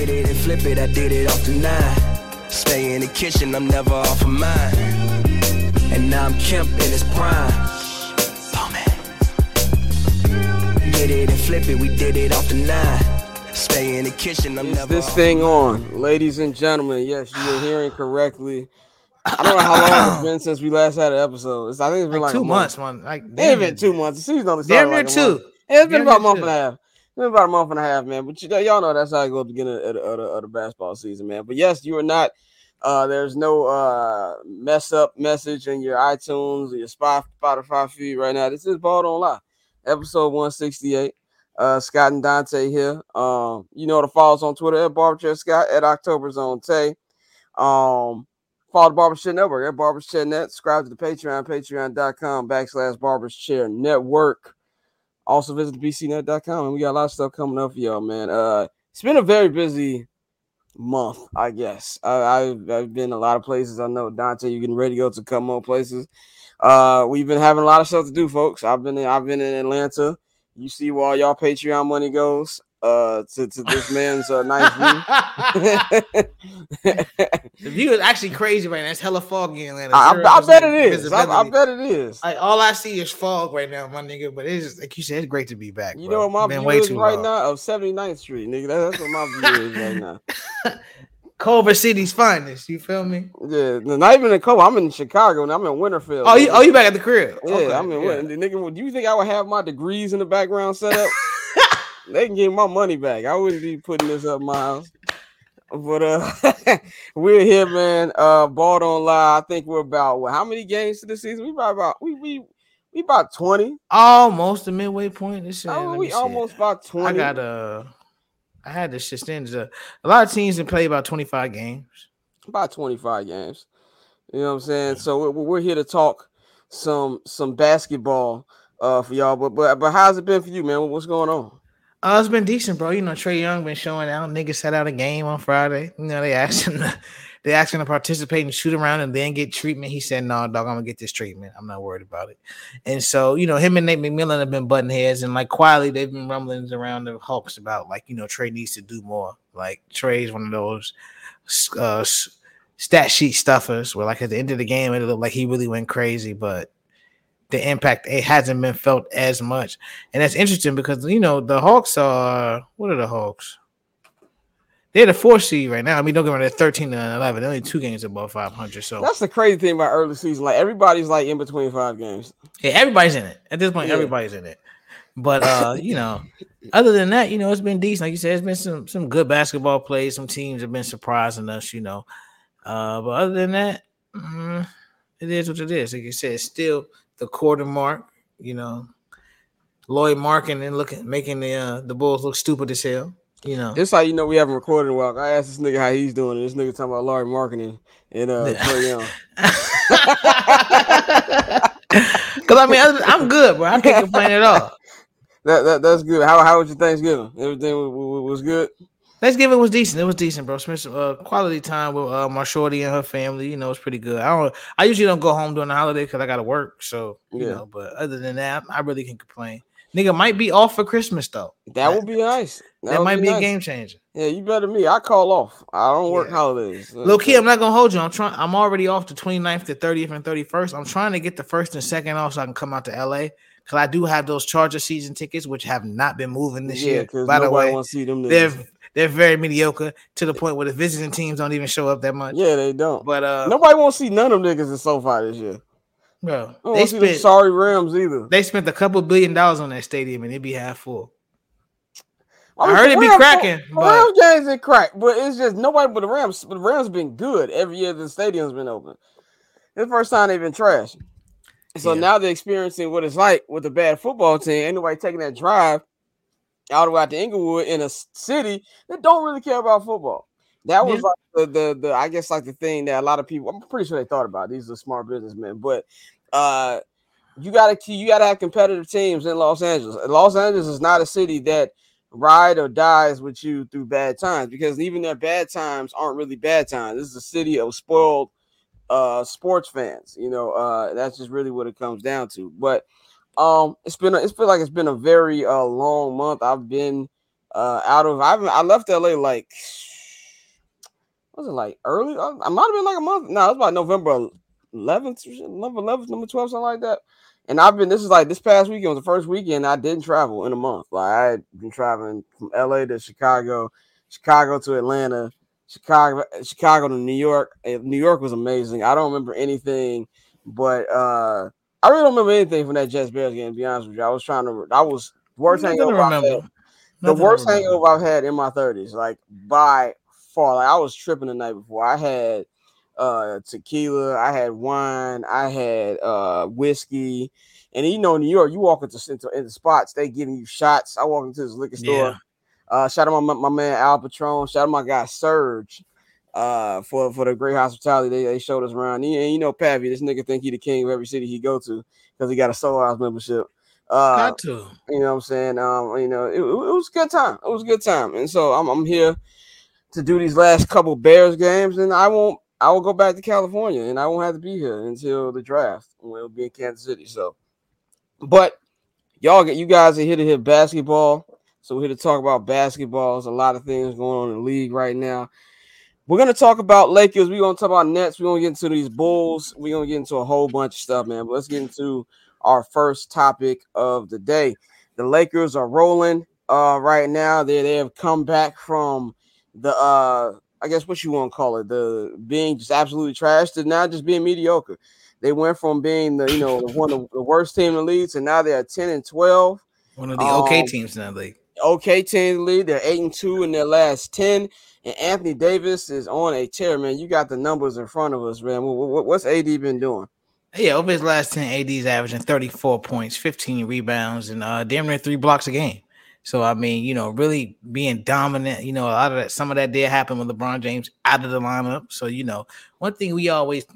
Get it and flip it, I did it off the 9. Stay in the kitchen, I'm never off of mine. And now I'm Kemp in his prime. Oh man. Get it and flip it, we did it off the 9. Stay in the kitchen, I'm never this thing on, ladies and gentlemen. Yes, you were hearing correctly. I don't know how long it's been since we last had an episode. I think it's been like 2 months, man. It ain't been 2 months. The season only started damn near like 2. It's been about a month and a half. It's been about a month and a half, man. But y'all know that's how it goes at the beginning of the basketball season, man. But yes, you are not. There's no mess up message in your iTunes or your Spotify feed right now. This is Ball Don't Lie, episode 168. Scott and Dante here. You know to follow us on Twitter at Barberchair Scott, at Octoberzone Tay. Follow the Barberchair Network at Barberchair Net. Subscribe to the Patreon, patreon.com/Barberchair Network. Also visit bcnet.com, and we got a lot of stuff coming up for y'all, man. It's been a very busy month, I guess. I've been a lot of places. I know Dante, you're getting ready to go to a couple more places. We've been having a lot of stuff to do, folks. I've been in Atlanta. You see where all y'all Patreon money goes to this man's nice view. The view is actually crazy right now. It's hella foggy in Atlanta. I bet it is. I bet it is. Like all I see is fog right now, my nigga. But it's just, like you said, it's great to be back. You know what my view is right now of 79th Street, nigga. That's what my view is right now. Culver City's finest. You feel me? Yeah, not even in Culver. I'm in Chicago now. I'm in Winterfield. Oh, you back at the crib? Yeah, okay, I'm in Winterfield. Nigga, do you think I would have my degrees in the background set up? They can get my money back. I wouldn't be putting this up my house. But we're here, man. Ball Don't Lie. I think we're about how many games to the season? We about 20. Almost the midway point. We almost about 20. I had this shit stands up. A lot of teams that play about 25 games. About 25 games. You know what I'm saying? So we're here to talk some basketball for y'all. But how's it been for you, man? What's going on? It's been decent, bro. You know, Trae Young been showing out. Niggas set out a game on Friday. You know, they asked him to participate and shoot around and then get treatment. He said, "No, dog, I'm gonna get this treatment. I'm not worried about it." And so, you know, him and Nate McMillan have been butting heads, and like quietly, they've been rumblings around the Hawks about like, you know, Trae needs to do more. Like Trae's one of those stat sheet stuffers where, like, at the end of the game, it looked like he really went crazy, but the impact, it hasn't been felt as much. And that's interesting because, you know, the Hawks are, what are the Hawks? They're the 4th seed right now. I mean, don't get me wrong, they're 13 and 11. They're only 2 games above 500. So that's the crazy thing about early season. Like, everybody's like in between 5 games. Yeah, everybody's in it. At this point, everybody's in it. But, you know, other than that, you know, it's been decent. Like you said, it's been some good basketball plays. Some teams have been surprising us, you know. But other than that, it is what it is. Like you said, it's still the quarter mark, you know, Lloyd marking and making the Bulls look stupid as hell. You know, this is how you know we haven't recorded in a while. I asked this nigga how he's doing. This nigga talking about Lloyd marketing and Trae Young. Because I mean, I'm good, bro. I can't complain at all. That's good. How was your Thanksgiving? Everything was good. Thanksgiving was decent. It was decent, bro. Spent some quality time with my shorty and her family. You know, it's pretty good. I usually don't go home during the holiday because I got to work. So, you know, but other than that, I really can't complain. Nigga might be off for Christmas, though. That would be nice. That might be nice. A game changer. Yeah, you better me. I call off. I don't work holidays. Low key, I'm not going to hold you. I'm already off the 29th, the 30th, and 31st. I'm trying to get the 1st and 2nd off so I can come out to L.A. Because I do have those Charger season tickets, which have not been moving this year. By the way, see them they're very mediocre to the point where the visiting teams don't even show up that much. Yeah, they don't. But nobody won't see none of them niggas in SoFi this year. Bro, they spent sorry Rams either. They spent a couple $1 billion on that stadium and it'd be half full. I heard it be cracking. Rams games ain't crack, but it's just nobody but the Rams. But the Rams been good every year the stadium's been open. It's the first time they've been trash. So now they're experiencing what it's like with a bad football team. Ain't nobody taking that drive all the way out to Inglewood in a city that don't really care about football. That was like the I guess like the thing that a lot of people, I'm pretty sure they thought about. These are smart businessmen, but you gotta have competitive teams in Los Angeles. Los Angeles is not a city that ride or dies with you through bad times, because even their bad times aren't really bad times. This is a city of spoiled sports fans. You know, that's just really what it comes down to. But it's been a very long month. I've been I left LA like Was it like early? I might have been like a month. No, it was about November 11th, November 11th, number 12th, something like that. And this past weekend was the first weekend I didn't travel in a month. Like I had been traveling from LA to Chicago, Chicago to Atlanta, Chicago to New York. And New York was amazing. I don't remember anything, but I really don't remember anything from that Jets Bears game, to be honest with you. I was worst hangover I've had. The worst hangover I've had in my 30s, like by far. Like I was tripping the night before. I had tequila, I had wine, I had whiskey, and you know, in New York, you walk into spots, they giving you shots. I walk into this liquor store. Shout out my man Al Patron. Shout out my guy Serge. For the great hospitality they showed us around. And you know, Pappy, this nigga think he the king of every city he go to because he got a Soul House membership. Got to. You know what I'm saying? You know, it was a good time. It was a good time. And so I'm here to do these last couple Bears games, and I will go back to California, and I won't have to be here until the draft when it'll be in Kansas City. So, but you guys are here to hit basketball. So we're here to talk about basketball. There's a lot of things going on in the league right now. We're going to talk about Lakers. We're going to talk about Nets. We're going to get into these Bulls. We're going to get into a whole bunch of stuff, man. But let's get into our first topic of the day. The Lakers are rolling right now. They have come back from the I guess what you want to call it, the being just absolutely trash to now just being mediocre. They went from being one of the worst team in the league to now they're 10-12. One of the okay teams in the league. Okay team in the league. They're 8-2 in their last 10. And Anthony Davis is on a tear, man. You got the numbers in front of us, man. What's AD been doing? Yeah, over his last 10, AD's averaging 34 points, 15 rebounds, and damn near 3 blocks a game. So, I mean, you know, really being dominant, you know, a lot of that, some of that did happen with LeBron James out of the lineup. So, you know, one thing we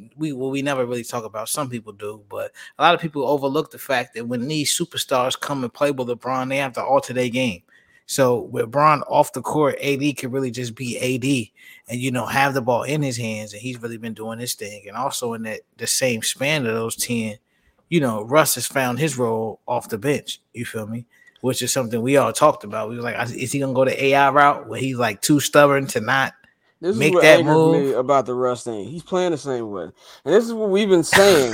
never really talk about, some people do, but a lot of people overlook the fact that when these superstars come and play with LeBron, they have to alter their game. So with LeBron off the court, AD can really just be AD and, you know, have the ball in his hands. And he's really been doing his thing. And also in the same span of those 10, you know, Russ has found his role off the bench. You feel me? Which is something we all talked about. We were like, is he going to go the AI route where he's like too stubborn to not make that move? Me about the Russ thing. He's playing the same way. And this is what we've been saying.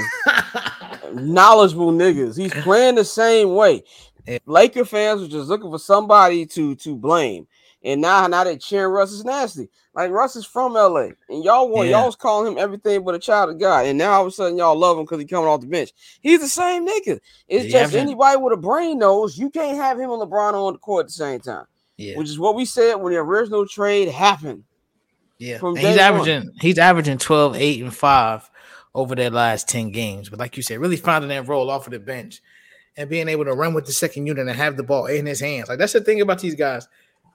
Knowledgeable niggas. He's playing the same way. Laker fans were just looking for somebody to blame, and now they cheering Russ is nasty. Like Russ is from LA, and y'all was calling him everything but a child of God, and now all of a sudden y'all love him because he's coming off the bench. He's the same nigga. It's just anybody with a brain knows you can't have him and LeBron on the court at the same time. Yeah, which is what we said when the original trade happened. Yeah, he's averaging 12, 8, and 5 over their last 10 games. But like you said, really finding that role off of the bench. And being able to run with the second unit and have the ball in his hands. Like, that's the thing about these guys.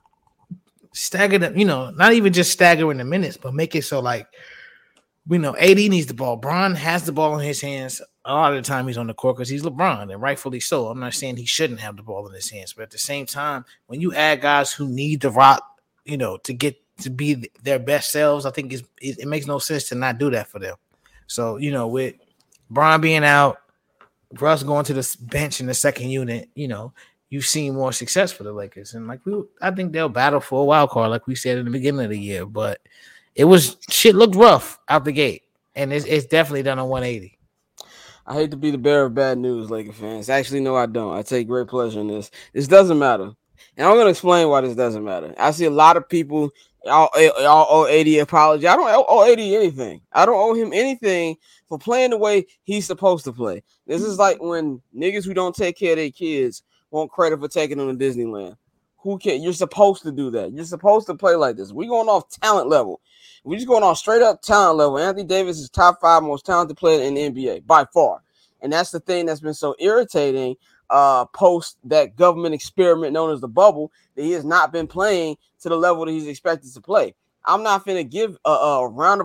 Stagger them, you know, not even just staggering the minutes, but make it so, like, we know AD needs the ball. Bron has the ball in his hands a lot of the time he's on the court because he's LeBron, and rightfully so. I'm not saying he shouldn't have the ball in his hands, but at the same time, when you add guys who need the rock, you know, to get to be their best selves, I think it makes no sense to not do that for them. So, you know, with Bron being out, Russ going to the bench in the second unit, you know, you've seen more success for the Lakers. And I think they'll battle for a wild card, like we said in the beginning of the year. But shit looked rough out the gate. And it's definitely done a 180. I hate to be the bearer of bad news, Laker fans. Actually, no, I don't. I take great pleasure in this. This doesn't matter. And I'm going to explain why this doesn't matter. I see a lot of people, y'all owe AD an apology. I don't owe AD anything. I don't owe him anything for playing the way he's supposed to play. This is like when niggas who don't take care of their kids want credit for taking them to Disneyland. Who can? You're supposed to do that. You're supposed to play like this. We're going off talent level. We're just going off straight up talent level. Anthony Davis is top 5 most talented player in the NBA by far. And that's the thing that's been so irritating post that government experiment known as the bubble, that he has not been playing to the level that he's expected to play. I'm not finna give a round of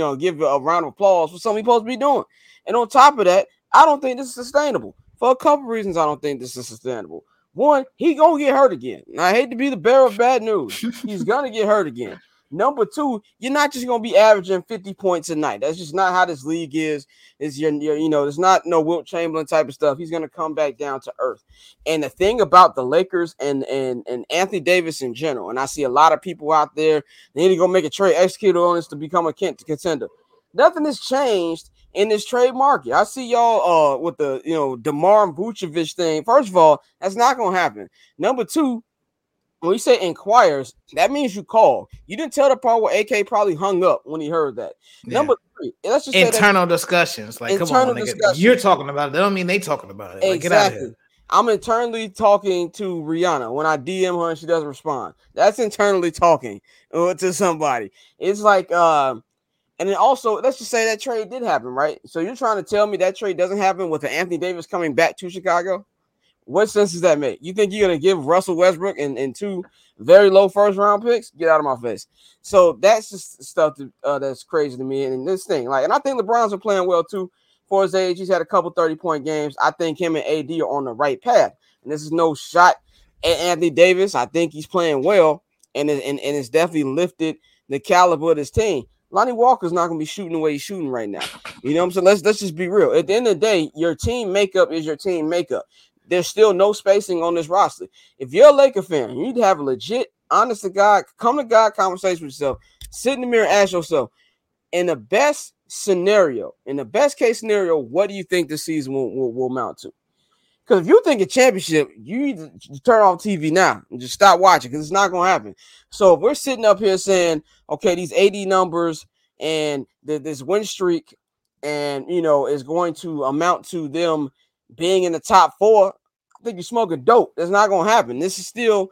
applause for something he's supposed to be doing. And on top of that, I don't think this is sustainable. For a couple reasons, I don't think this is sustainable. One, he gonna get hurt again. And I hate to be the bearer of bad news. He's gonna get hurt again. Number two, you're not just going to be averaging 50 points a night. That's just not how this league is. It's your there's not no Wilt Chamberlain type of stuff. He's going to come back down to earth. And the thing about the Lakers and Anthony Davis in general, and I see a lot of people out there, they need to go make a trade, execute on this to become a contender. Nothing has changed in this trade market. I see y'all with the DeMar Vucevic thing. First of all, that's not going to happen. Number two, when you say inquires, that means you call. You didn't tell the part where AK probably hung up when he heard that. Yeah. Number three, let's just say internal discussions. Like, come on, nigga. You're talking about it. That don't mean they talking about it. Like, exactly. Get out of here. I'm internally talking to Rihanna when I DM her and she doesn't respond. That's internally talking to somebody. It's like, and then also, let's just say that trade did happen, right? So you're trying to tell me that trade doesn't happen with Anthony Davis coming back to Chicago? What sense does that make? You think you're going to give Russell Westbrook and two very low first-round picks? Get out of my face. So that's just stuff that's crazy to me. And this thing, and I think LeBron's been playing well, too, for his age. He's had a couple 30-point games. I think him and AD are on the right path. And this is no shot at Anthony Davis. I think he's playing well, and it's definitely lifted the caliber of this team. Lonnie Walker's not going to be shooting the way he's shooting right now. You know what I'm saying? Let's just be real. At the end of the day, your team makeup is your team makeup. There's still no spacing on this roster. If you're a Laker fan, you need to have a legit, honest to God, come to God conversation with yourself. Sit in the mirror and ask yourself, in the best case scenario, what do you think the season will amount to? Because if you think a championship, you need to turn off TV now and just stop watching because it's not going to happen. So if we're sitting up here saying, okay, these 80 numbers and this win streak and, is going to amount to them being in the top four, I think you're smoking dope. That's not going to happen. This is still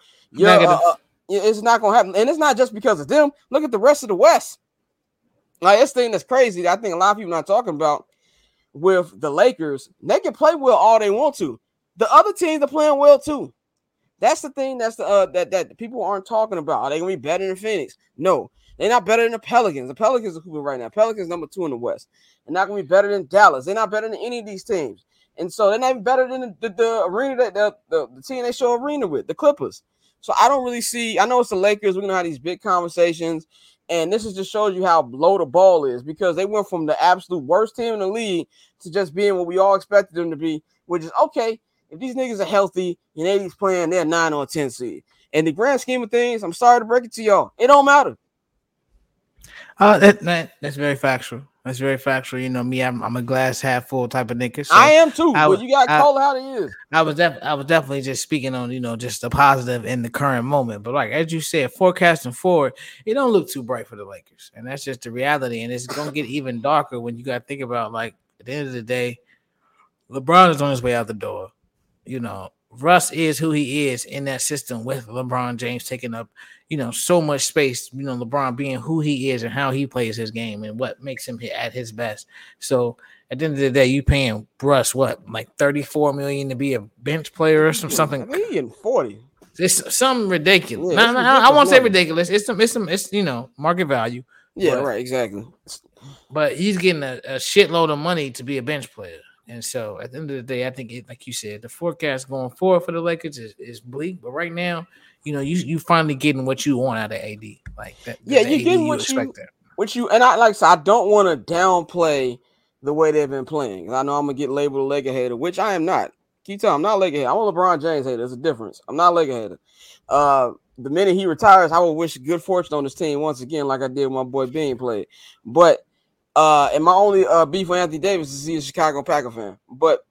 it's not going to happen. And it's not just because of them. Look at the rest of the West. Like, this thing that's crazy that I think a lot of people not talking about with the Lakers, they can play well all they want to. The other teams are playing well too. That's the thing that people aren't talking about. Are they going to be better than Phoenix? No. They're not better than the Pelicans. The Pelicans are hooping right now. Pelicans number 2 in the West. They're not going to be better than Dallas. They're not better than any of these teams. And so they're not even better than the arena that the team they show arena with, the Clippers. So I don't really see. I know it's the Lakers. We're gonna have these big conversations, and this just shows you how low the ball is because they went from the absolute worst team in the league to just being what we all expected them to be, which is okay. If these niggas are healthy and AD's playing, they're 9 or 10 seed. In the grand scheme of things, I'm sorry to break it to y'all, it don't matter. That's very factual. That's very factual. You know me, I'm a glass half full type of nigga. So I am too, but you got to call it how it is. I was definitely just speaking on, just the positive in the current moment. But like, as you said, forecasting forward, it don't look too bright for the Lakers. And that's just the reality. And it's going to get even darker when you got to think about, like, at the end of the day, LeBron is on his way out the door. Russ is who he is in that system with LeBron James taking up, so much space, LeBron being who he is and how he plays his game and what makes him at his best. So at the end of the day, you paying Russ, what, like $34 million to be a bench player or something? I think he's getting 40. It's something ridiculous. Yeah, I won't say ridiculous. It's market value. Yeah, right, exactly. But he's getting a shitload of money to be a bench player. And so at the end of the day, I think like you said, the forecast going forward for the Lakers is bleak. But right now, you finally getting what you want out of AD. Like that. Yeah, you're getting what you and I don't want to downplay the way they've been playing. I know I'm gonna get labeled a Laker hater, which I am not. Keep telling I'm not a Laker hater. I'm a LeBron James hater. There's a difference. I'm not a Laker hater. The minute he retires, I will wish good fortune on this team once again, like I did when my boy Bean played. But and my only beef with Anthony Davis is he's a Chicago Packer fan. But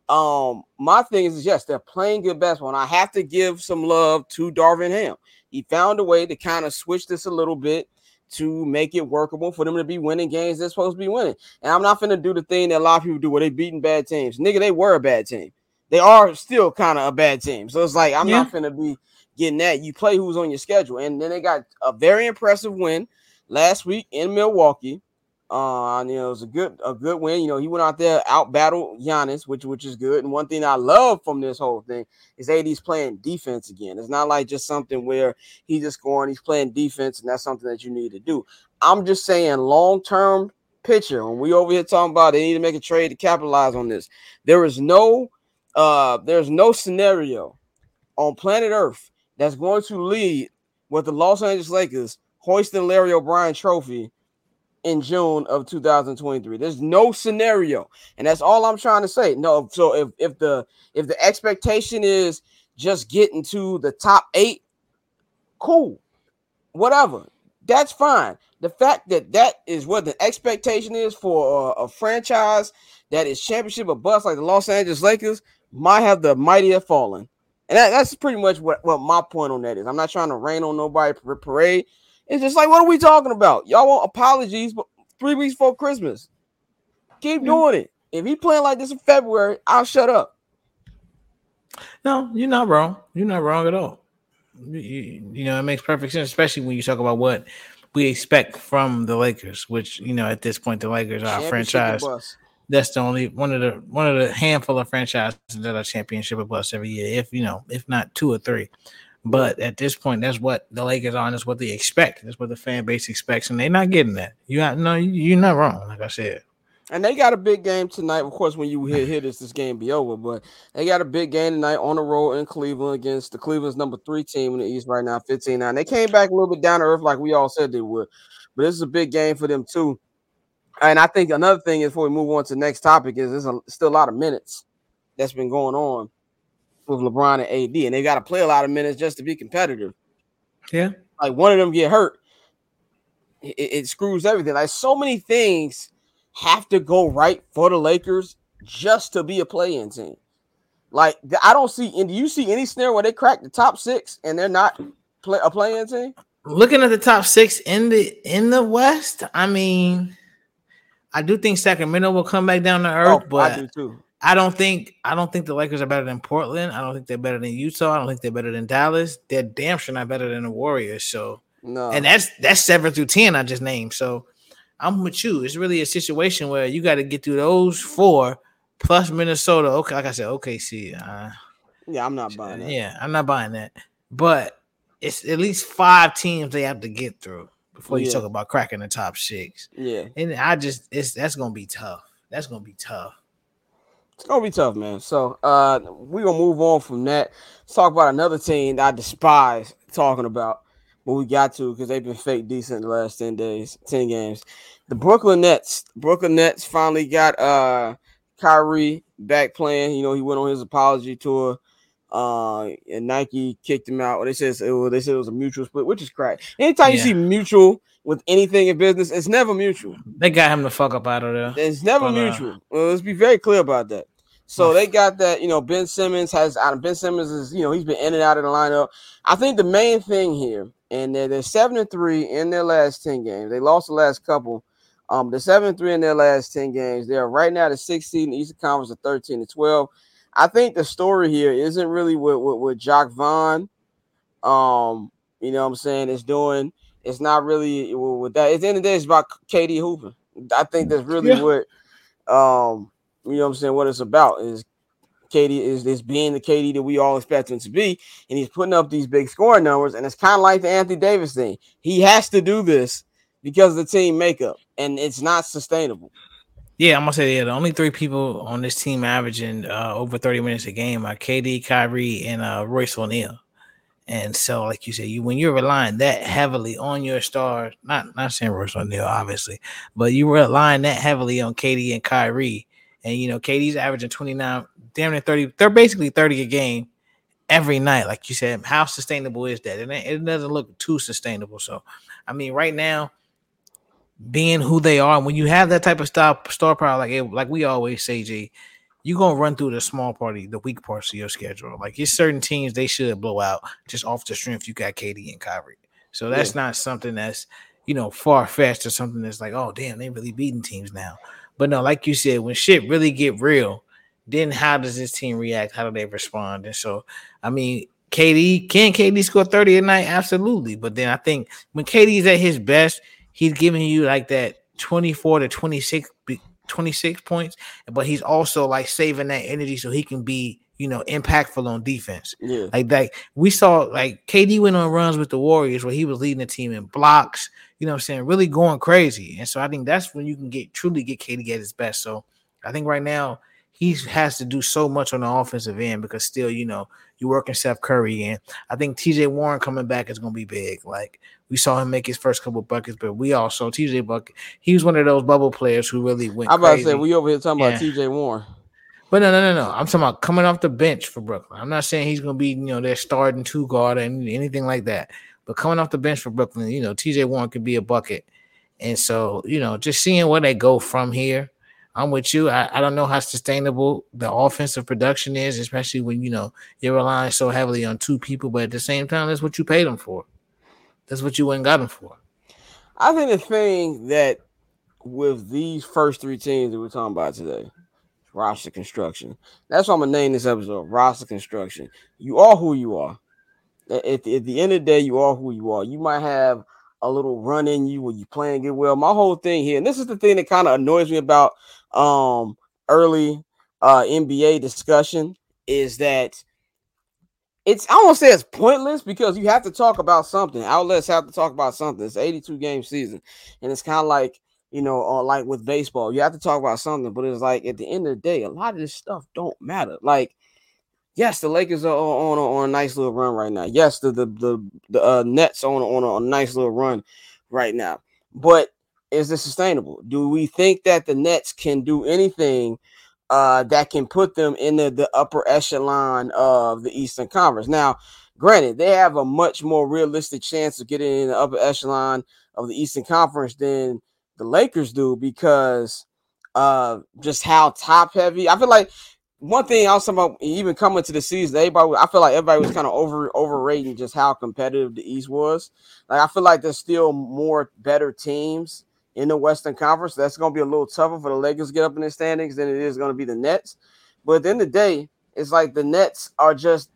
my thing is yes, they're playing good basketball, and I have to give some love to Darvin Ham. He found a way to kind of switch this a little bit to make it workable for them to be winning games they're supposed to be winning. And I'm not finna do the thing that a lot of people do where they beating bad teams. Nigga, they were a bad team. They are still kind of a bad team. So it's like I'm not finna be getting that. You play who's on your schedule. And then they got a very impressive win last week in Milwaukee. It was a good win. He went out there, out battled Giannis, which is good. And one thing I love from this whole thing is AD's playing defense again. It's not like just something where he's just scoring, he's playing defense, and that's something that you need to do. I'm just saying long-term picture. When we over here talking about they need to make a trade to capitalize on this, there's no scenario on planet Earth that's going to lead with the Los Angeles Lakers hoisting Larry O'Brien trophy in June of 2023. There's no scenario, and that's all I'm trying to say. No, so if the expectation is just getting to the top 8, cool, whatever, that's fine. The fact that is what the expectation is for a franchise that is championship or bust like the Los Angeles Lakers might have the mighty have fallen. And that's pretty much what my point on that is. I'm not trying to rain on nobody parade. It's just like, what are we talking about? Y'all want apologies, but 3 weeks before Christmas. Keep doing it. If he playing like this in February, I'll shut up. No, you're not wrong. You're not wrong at all. You know, it makes perfect sense, especially when you talk about what we expect from the Lakers, which, you know, at this point, the Lakers are a franchise. That's the only one of the handful of franchises that are championship or bust every year, if not 2 or 3. But at this point, that's what the Lakers are, and that's what they expect. That's what the fan base expects, and they're not getting that. You're not wrong, like I said. And they got a big game tonight. Of course, when you hit this game be over. But they got a big game tonight on the road in Cleveland against the Cleveland's number 3 team in the East right now, 15-9. They came back a little bit down to earth like we all said they would. But this is a big game for them too. And I think another thing is, before we move on to the next topic, is there's still a lot of minutes that's been going on with LeBron and AD, and they got to play a lot of minutes just to be competitive. Yeah, like one of them get hurt, it screws everything. Like so many things have to go right for the Lakers just to be a play-in team. Like I don't see. And do you see any scenario where they crack the top 6 and they're not a play-in team? Looking at the top 6 in the West, I mean, I do think Sacramento will come back down to earth, but I do too. I don't think the Lakers are better than Portland. I don't think they're better than Utah. I don't think they're better than Dallas. They're damn sure not better than the Warriors. So no, and that's 7 through 10 I just named. So I'm with you. It's really a situation where you got to get through those 4 plus Minnesota. Okay, like I said, OKC. Yeah, I'm not buying that. Yeah, I'm not buying that. But it's at least 5 teams they have to get through before you talk about cracking the top 6. Yeah, and that's gonna be tough. That's gonna be tough. It's gonna be tough, man. So we're gonna move on from that. Let's talk about another team that I despise talking about, but we got to because they've been fake decent the last 10 games. The Brooklyn Nets. Brooklyn Nets finally got Kyrie back playing. You know, he went on his apology tour. And Nike kicked him out. They said it was a mutual split, which is crap. Anytime you see mutual with anything in business, it's never mutual. They got him the fuck up out of there. It's never mutual. Well, let's be very clear about that. So they got that. You know, Ben Simmons is, you know, he's been in and out of the lineup. I think the main thing here, and they're 7-3 in their last 10 games. They lost the last couple. They're 7-3 in their last 10 games. They are right now the 6th seed in the Eastern Conference of 13-12. I think the story here isn't really what Jacques Vaughn, you know what I'm saying, is doing. It's not really with that. At the end of the day, it's about KD hooping. I think that's really what, you know what I'm saying, what it's about is KD is being the KD that we all expect him to be, and he's putting up these big scoring numbers, and it's kind of like the Anthony Davis thing. He has to do this because of the team makeup, and it's not sustainable. Yeah, I'm gonna say the only 3 people on this team averaging over 30 minutes a game are KD, Kyrie, and Royce O'Neal. And so, like you said, when you're relying that heavily on your stars, not saying Royce O'Neal, obviously, but you relying that heavily on KD and Kyrie, and you know KD's averaging 29, damn near 30. They're basically 30 a game every night, like you said. How sustainable is that? It doesn't look too sustainable. So, I mean, right now, being who they are, when you have that type of star power, like we always say, G, you're gonna run through the weak parts of your schedule. Like it's certain teams they should blow out just off the strength you got KD and Kyrie. So that's not something that's, you know, far-fetched or something that's like, oh damn, they really beating teams now. But no, like you said, when shit really get real, then how does this team react? How do they respond? And so, I mean, can KD score 30 a night? Absolutely. But then I think when KD's at his best, he's giving you like that 24 to 26 points, but he's also like saving that energy so he can be, you know, impactful on defense. Yeah. Like we saw, like KD went on runs with the Warriors where he was leading the team in blocks, you know what I'm saying, really going crazy. And so I think that's when you can truly get KD at his best. So I think right now he has to do so much on the offensive end because still, you know, you working Seth Curry in. I think TJ Warren coming back is going to be big. Like, we saw him make his first couple buckets, but we also TJ bucket. He was one of those bubble players who really went I'm about crazy. to say we over here talking about TJ Warren. But no. I'm talking about coming off the bench for Brooklyn. I'm not saying he's going to be, their starting two guard and anything like that. But coming off the bench for Brooklyn, TJ Warren could be a bucket. And so, just seeing where they go from here, I'm with you. I don't know how sustainable the offensive production is, especially when, you're relying so heavily on two people. But at the same time, that's what you paid them for. That's what you went and got them for. I think the thing that with these first three teams that we're talking about today, roster construction. That's why I'm going to name this episode, roster construction. You are who you are. At the end of the day, you are who you are. You might have a little run in you when you playing get well. My whole thing here, and this is the thing that kind of annoys me about early NBA discussion, is that I won't say it's pointless because you have to talk about something. Outlets have to talk about something. It's an 82 game season, and it's kind of like, like with baseball, you have to talk about something. But it's like at the end of the day, a lot of this stuff don't matter. Like, yes, the Lakers are on a nice little run right now. Yes, the Nets are on a nice little run right now. But is this sustainable? Do we think that the Nets can do anything that can put them in the upper echelon of the Eastern Conference? Now, granted, they have a much more realistic chance of getting in the upper echelon of the Eastern Conference than the Lakers do because just how top heavy. I feel like one thing I was talking about, even coming to the season, I feel like everybody was kind of overrating just how competitive the East was. Like, I feel like there's still more better teams in the Western Conference. That's going to be a little tougher for the Lakers to get up in the standings than it is going to be the Nets. But at the end of the day, it's like the Nets are just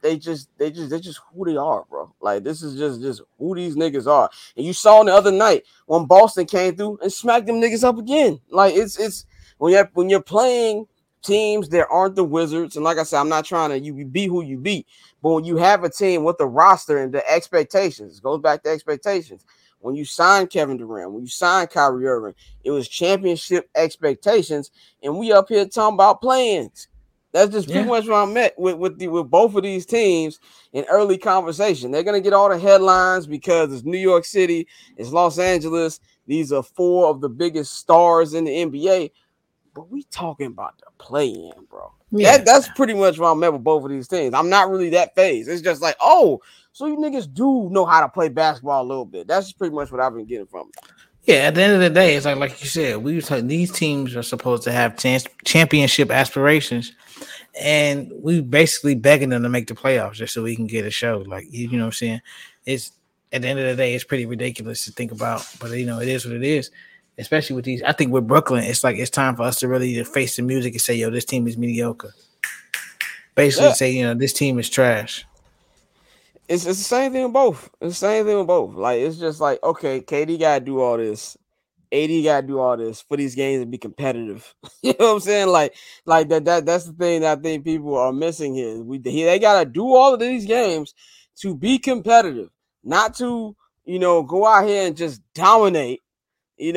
who they are, bro. Like, this is just who these niggas are. And you saw the other night when Boston came through and smacked them niggas up again. Like, it's when you're playing teams that aren't the Wizards, and like I said, I'm not trying to you be who you beat, but when you have a team with the roster and the expectations, it goes back to expectations. When you signed Kevin Durant, when you signed Kyrie Irving, it was championship expectations, and we up here talking about play-ins. That's just pretty much what I met with both of these teams in early conversation. They're gonna get all the headlines because it's New York City, it's Los Angeles. These are four of the biggest stars in the NBA. But we talking about the play-in, bro. Yeah. That's pretty much what I'm at with both of these things. I'm not really that phased. It's just like, oh, so you niggas do know how to play basketball a little bit. That's just pretty much what I've been getting from it. Yeah, at the end of the day, it's like you said, these teams are supposed to have championship aspirations, and we basically begging them to make the playoffs just so we can get a show. Like, you know what I'm saying? It's at the end of the day, it's pretty ridiculous to think about, but it is what it is. Especially with these, I think with Brooklyn, it's like it's time for us to really face the music and say, yo, this team is mediocre. Basically say, this team is trash. It's the same thing with both. It's the same thing with both. Like, it's just like, okay, KD got to do all this. AD got to do all this for these games to be competitive. You know what I'm saying? Like that's the thing that I think people are missing here. They got to do all of these games to be competitive, not to, go out here and just dominate. And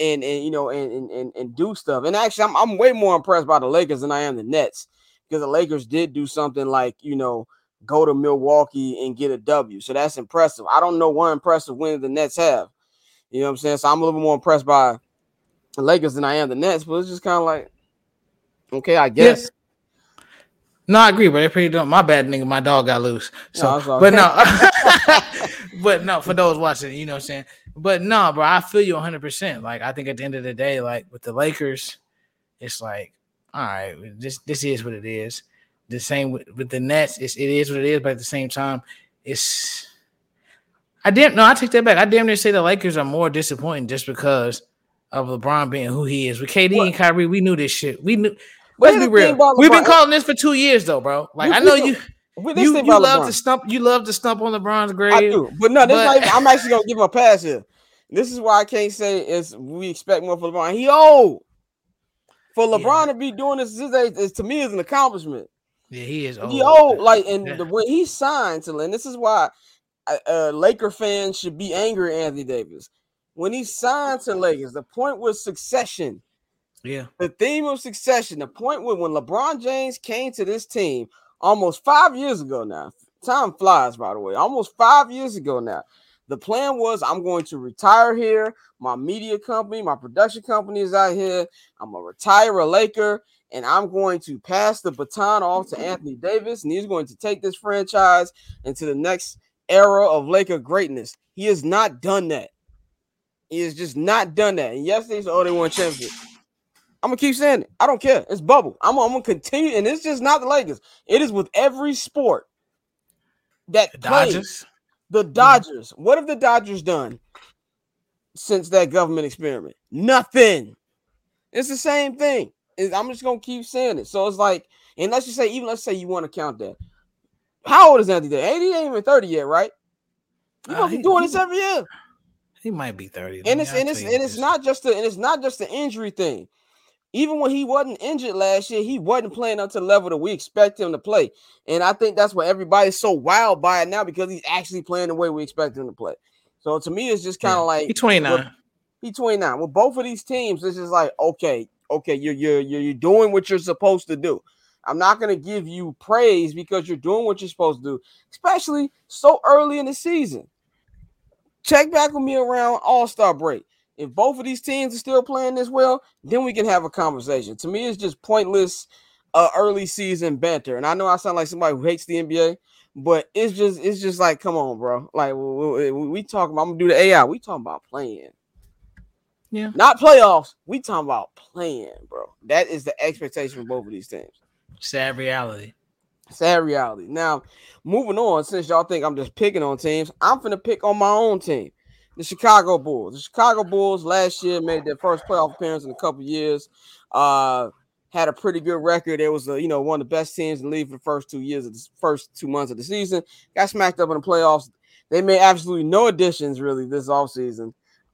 do stuff. And actually, I'm way more impressed by the Lakers than I am the Nets, because the Lakers did do something like, go to Milwaukee and get a W. So that's impressive. I don't know one impressive win the Nets have. You know what I'm saying? So I'm a little bit more impressed by the Lakers than I am the Nets, but it's just kind of like, okay, I guess. Yeah. No, I agree, but they're pretty dumb. My bad, nigga. My dog got loose. So, but no, for those watching, you know what I'm saying? But no, bro, I feel you 100%. Like, I think at the end of the day, like with the Lakers, it's like, all right, this is what it is. The same with the Nets, it is what it is, but at the same time, I take that back. I damn near say the Lakers are more disappointing just because of LeBron being who he is. With KD and Kyrie, we knew this shit. We knew. Let's be real. We've been calling this for 2 years, though, bro. Like, I know you love to stump. You love to stump on LeBron's grave. I do, but no, I'm actually gonna give him a pass here. This is why I can't say we expect more for LeBron. He old. For LeBron to be doing this to me is an accomplishment. Yeah, he is old. He old, when he signed to, and this is why Laker fans should be angry at Anthony Davis. When he signed to Lakers, the point was succession. Yeah. The theme of succession. The point when LeBron James came to this team, almost 5 years ago now. Time flies, by the way. Almost 5 years ago now. The plan was I'm going to retire here. My media company, my production company is out here. I'm going to retire a Laker, and I'm going to pass the baton off to Anthony Davis, and he's going to take this franchise into the next era of Laker greatness. He has not done that. He has just not done that. And yesterday, so they won championship. I'm going to keep saying it. I don't care. It's bubble. I'm going to continue, and it's just not the Lakers. It is with every sport that The plays. Dodgers. The Dodgers. What have the Dodgers done since that government experiment? Nothing. It's the same thing. I'm just gonna keep saying it. So it's like, and let's say you want to count that. How old is Anthony Davis? He ain't even 30 yet, right? You gonna be doing this every year. He might be 30. And it's not just the injury thing. Even when he wasn't injured last year, he wasn't playing up to the level that we expect him to play. And I think that's why everybody's so wild by it now, because he's actually playing the way we expect him to play. So to me, it's just kind of like he's 29. He's 29. With both of these teams, it's just like, okay, you're doing what you're supposed to do. I'm not gonna give you praise because you're doing what you're supposed to do, especially so early in the season. Check back with me around All-Star break. If both of these teams are still playing this well, then we can have a conversation. To me, it's just pointless early season banter. And I know I sound like somebody who hates the NBA, but it's just like, come on, bro. Like we talking about, I'm gonna do the AI. We talking about playing. Yeah. Not playoffs. We talking about playing, bro. That is the expectation for both of these teams. Sad reality. Sad reality. Now, moving on, since y'all think I'm just picking on teams, I'm finna pick on my own team. The Chicago Bulls. The Chicago Bulls last year made their first playoff appearance in a couple years. Had a pretty good record. It was one of the best teams in the league for the first 2 years of the first 2 months of the season. Got smacked up in the playoffs. They made absolutely no additions really this offseason.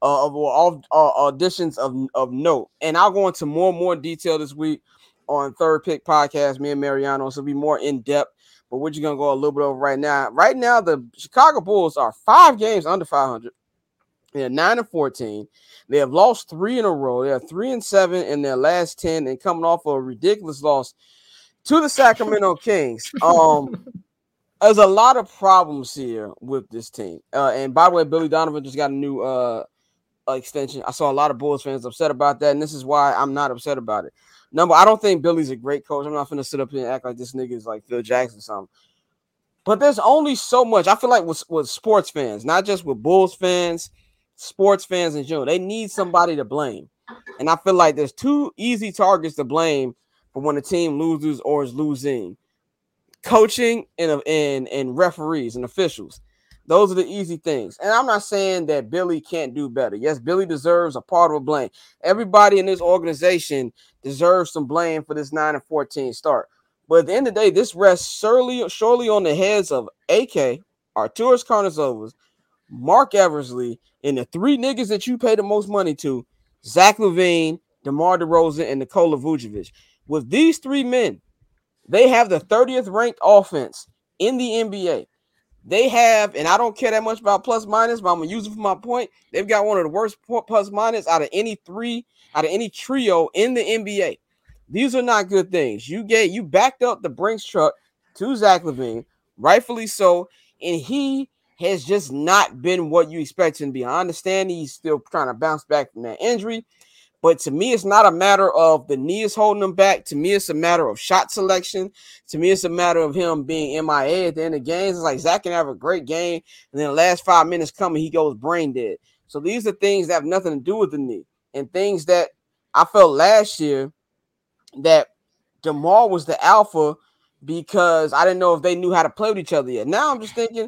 Additions of note. And I'll go into more detail this week on Third Pick Podcast, me and Mariano. So it'll be more in depth. But we're just gonna go a little bit over right now. Right now, the Chicago Bulls are 5 games under 500. They're 9-14. They have lost 3 in a row. They are 3-7 in their last 10, and coming off a ridiculous loss to the Sacramento Kings. There's a lot of problems here with this team. And by the way, Billy Donovan just got a new extension. I saw a lot of Bulls fans upset about that, and this is why I'm not upset about it. I don't think Billy's a great coach. I'm not going to sit up here and act like this nigga is like Phil Jackson or something. But there's only so much. I feel like with sports fans, not just with Bulls fans, sports fans in general, they need somebody to blame. And I feel like there's 2 easy targets to blame for when a team loses or is losing. Coaching and referees and officials. Those are the easy things. And I'm not saying that Billy can't do better. Yes, Billy deserves a part of a blame. Everybody in this organization deserves some blame for this 9-14 start. But at the end of the day, this rests surely on the heads of AK, Arturas Karnisovas, Mark Eversley, and the 3 niggas that you pay the most money to, Zach LaVine, DeMar DeRozan, and Nikola Vucevic. With these 3 men, they have the 30th ranked offense in the NBA. They have, and I don't care that much about plus minus, but I'm gonna use it for my point. They've got one of the worst plus minus out of any trio in the NBA. These are not good things. You backed up the Brinks truck to Zach LaVine, rightfully so, and he has just not been what you expect him to be. I understand he's still trying to bounce back from that injury, but to me, it's not a matter of the knee is holding him back. To me, it's a matter of shot selection. To me, it's a matter of him being MIA at the end of games. It's like Zach can have a great game, and then the last 5 minutes come and he goes brain dead. So these are things that have nothing to do with the knee, and things that I felt last year that DeMar was the alpha because I didn't know if they knew how to play with each other yet. Now I'm just thinking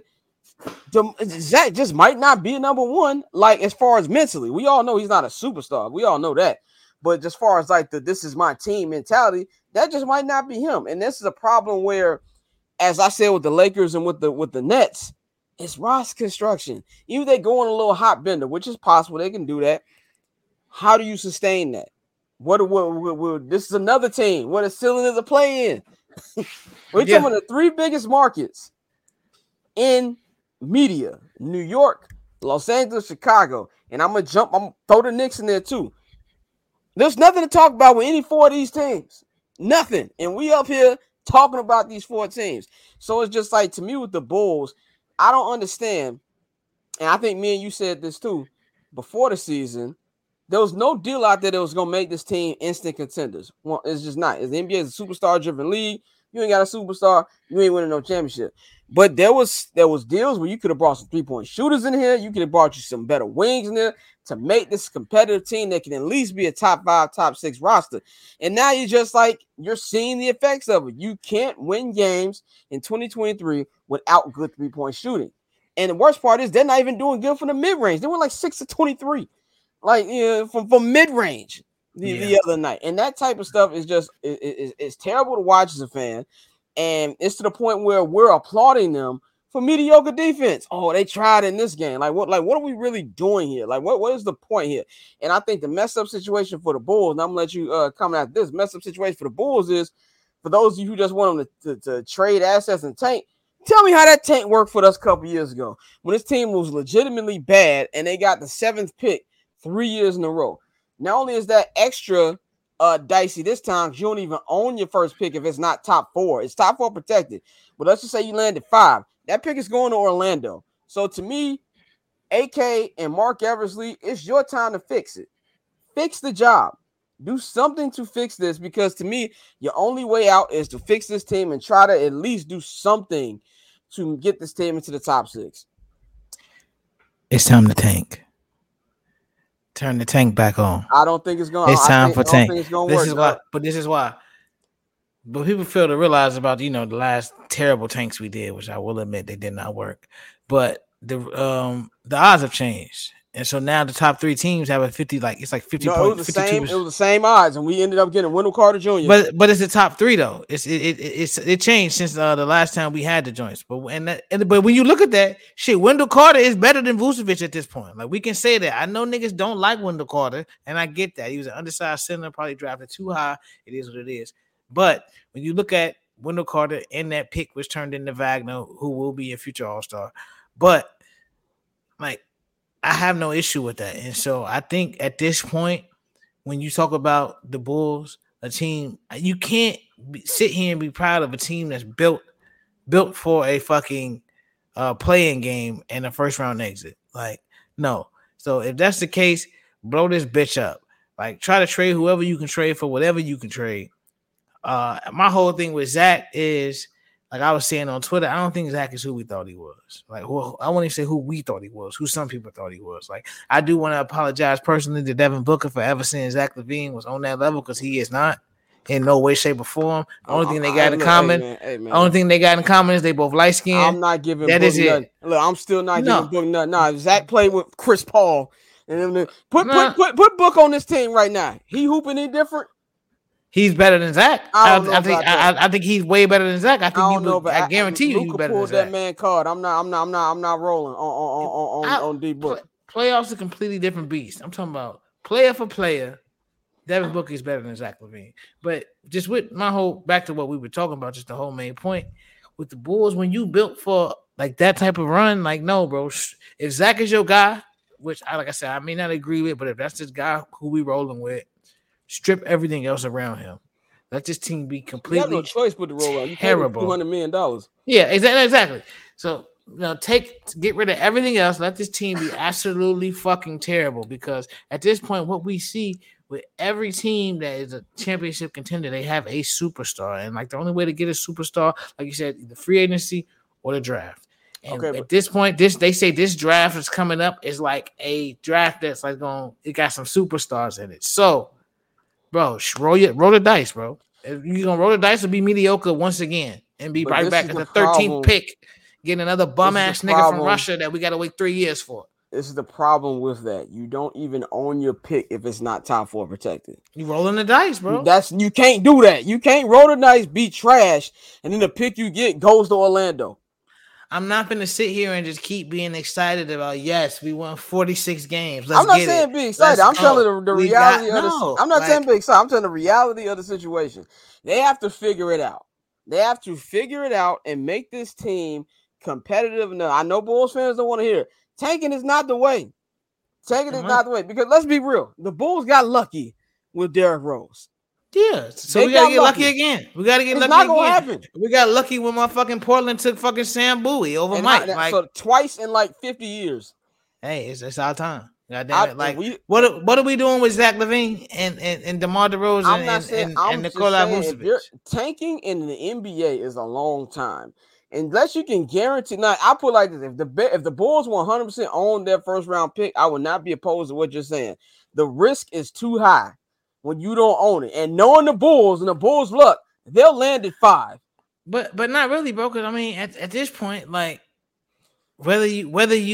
Zach just might not be number 1, like as far as mentally. We all know he's not a superstar. We all know that. But as far as like this is my team mentality, that just might not be him. And this is a problem where, as I said with the Lakers and with the Nets, it's roster construction. Even if they go on a little hot bender, which is possible, they can do that. How do you sustain that? What this is another team. What a ceiling is a play in. We're talking about the 3 biggest markets in media: New York, Los Angeles, Chicago. And I'm gonna throw the Knicks in there too. There's nothing to talk about with any 4 of these teams. Nothing. And we up here talking about these 4 teams. So it's just like, to me with the Bulls, I don't understand. And I think me and you said this too before the season. There was no deal out there that was going to make this team instant contenders. Well, it's just not. The NBA is a superstar-driven league. You ain't got a superstar, you ain't winning no championship. But there was deals where you could have brought some 3-point shooters in here. You could have brought you some better wings in there to make this competitive team that can at least be a top 5, top 6 roster. And now you're seeing the effects of it. You can't win games in 2023 without good 3-point shooting. And the worst part is they're not even doing good from the mid-range. They were like 6 of 23. Like, from mid-range the other night. And that type of stuff is just it's terrible to watch as a fan. And it's to the point where we're applauding them for mediocre defense. Oh, they tried in this game. What are we really doing here? Like, what is the point here? And I think the messed up situation for the Bulls, and I'm gonna let you comment at this messed up situation for the Bulls is, for those of you who just want them to trade assets and tank, tell me how that tank worked for us a couple years ago when this team was legitimately bad and they got the 7th pick 3 years in a row. Not only is that extra dicey this time, because you don't even own your first pick if it's not top 4. It's top 4 protected. But let's just say you landed 5. That pick is going to Orlando. So to me, AK and Mark Eversley, it's your time to fix it. Fix the job. Do something to fix this, because to me, your only way out is to fix this team and try to at least do something to get this team into the top 6. It's time to tank. Turn the tank back on. I don't think it's going. It's time for tank. This is why. But this is why. But people fail to realize about the last terrible tanks we did, which I will admit they did not work. But the odds have changed, and so now the top 3 teams have a 50. Like it's like 50. No, it was the same. It was the same odds, and we ended up getting Wendell Carter Jr. But it's the top 3 though. It changed since the last time we had the joints. But when you look at that shit, Wendell Carter is better than Vucevic at this point. Like, we can say that. I know niggas don't like Wendell Carter, and I get that. He was an undersized center, probably drafted too high. It is what it is. But when you look at Wendell Carter in that pick, which turned into Wagner, who will be a future All-Star, but like, I have no issue with that. And so I think at this point, when you talk about the Bulls, a team, you can't sit here and be proud of a team that's built for a fucking playing game and a first round exit. Like, no. So if that's the case, blow this bitch up. Like, try to trade whoever you can trade for whatever you can trade. My whole thing with Zach is, like I was saying on Twitter, I don't think Zach is who we thought he was. Like, well, I won't even say who we thought he was, who some people thought he was. Like, I do want to apologize personally to Devin Booker for ever saying Zach LaVine was on that level, because he is not in no way, shape, or form. The only thing they got in common, only thing they got in common is they both light skinned. I'm not giving that Book is nothing. Look, I'm still not giving Book nothing. Nah, Zach played with Chris Paul, and put Book on this team right now. He hooping any different? He's better than Zach. I think he's way better than Zach. I guarantee you he's better than Zach. That man card. I'm not rolling on D Book. Playoffs a completely different beast. I'm talking about player for player. Devin Booker is better than Zach LaVine. But just with my whole, back to what we were talking about, just the whole main point with the Bulls, when you built for like that type of run, like, no, bro. If Zach is your guy, which like I said, I may not agree with, but if that's this guy who we rolling with, strip everything else around him. Let this team be completely. You have no choice but to roll out. You terrible. $200 million. Yeah, exactly. So, get rid of everything else. Let this team be absolutely fucking terrible, because at this point, what we see with every team that is a championship contender, they have a superstar, and like the only way to get a superstar, like you said, the free agency or the draft. And at this point, they say this draft is coming up is like a draft that's like it got some superstars in it. So, bro, roll the dice, bro. If you're gonna roll the dice to be mediocre once again and be right back at the 13th pick, getting another bum ass nigga from Russia that we gotta wait 3 years for. This is the problem with that. You don't even own your pick if it's not top 4 protected. You rolling the dice, bro. You can't do that. You can't roll the dice, be trash, and then the pick you get goes to Orlando. I'm not going to sit here and just keep being excited about, yes, we won 46 games. I'm not saying be excited. I'm telling the reality of the I'm not saying be excited. I'm telling the reality of the situation. They have to figure it out. They have to figure it out and make this team competitive enough. I know Bulls fans don't want to hear it. Tanking is not the way. Tanking is not the way. Because let's be real. The Bulls got lucky with Derrick Rose. Yeah, so we gotta get lucky again. We gotta get lucky again. It's not gonna happen. We got lucky when motherfucking Portland took fucking Sam Bowie over Mike. So twice in like 50 years. Hey, it's our time. God damn it! Like what are we doing with Zach LaVine and DeMar DeRozan and Nikola Vucevic? Tanking in the NBA is a long time. Unless you can guarantee, now I put like this: if the Bulls 100% own their first round pick, I would not be opposed to what you're saying. The risk is too high when you don't own it, and knowing the Bulls and the Bulls' luck, they'll land at 5. But not really, bro. Because I mean, at this point, like whether you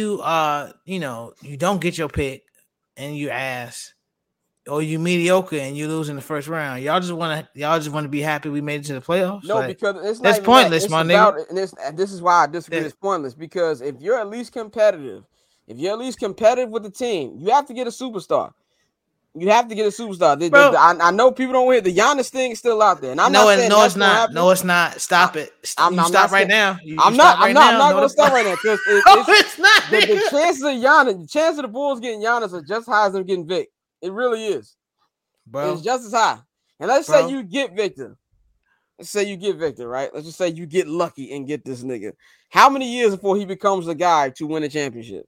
you don't get your pick and you ass, or you mediocre and you lose in the first round, y'all just want to be happy we made it to the playoffs. No, like, because it's that's pointless, my nigga. And this is why I disagree. It's pointless because if you're at least competitive with the team, you have to get a superstar. You have to get a superstar. I know people don't hear the Giannis thing is still out there, and I'm not saying it's not. No, it's not. Stop it. I'm stop right now. I'm not going to stop right now because it's not. The chances of Giannis, the chance of the Bulls getting Giannis are just high as them getting Vic. It really is, bro. It's just as high. And let's say you get Victor. Let's say you get Victor, right? Let's just say you get lucky and get this nigga. How many years before he becomes the guy to win a championship?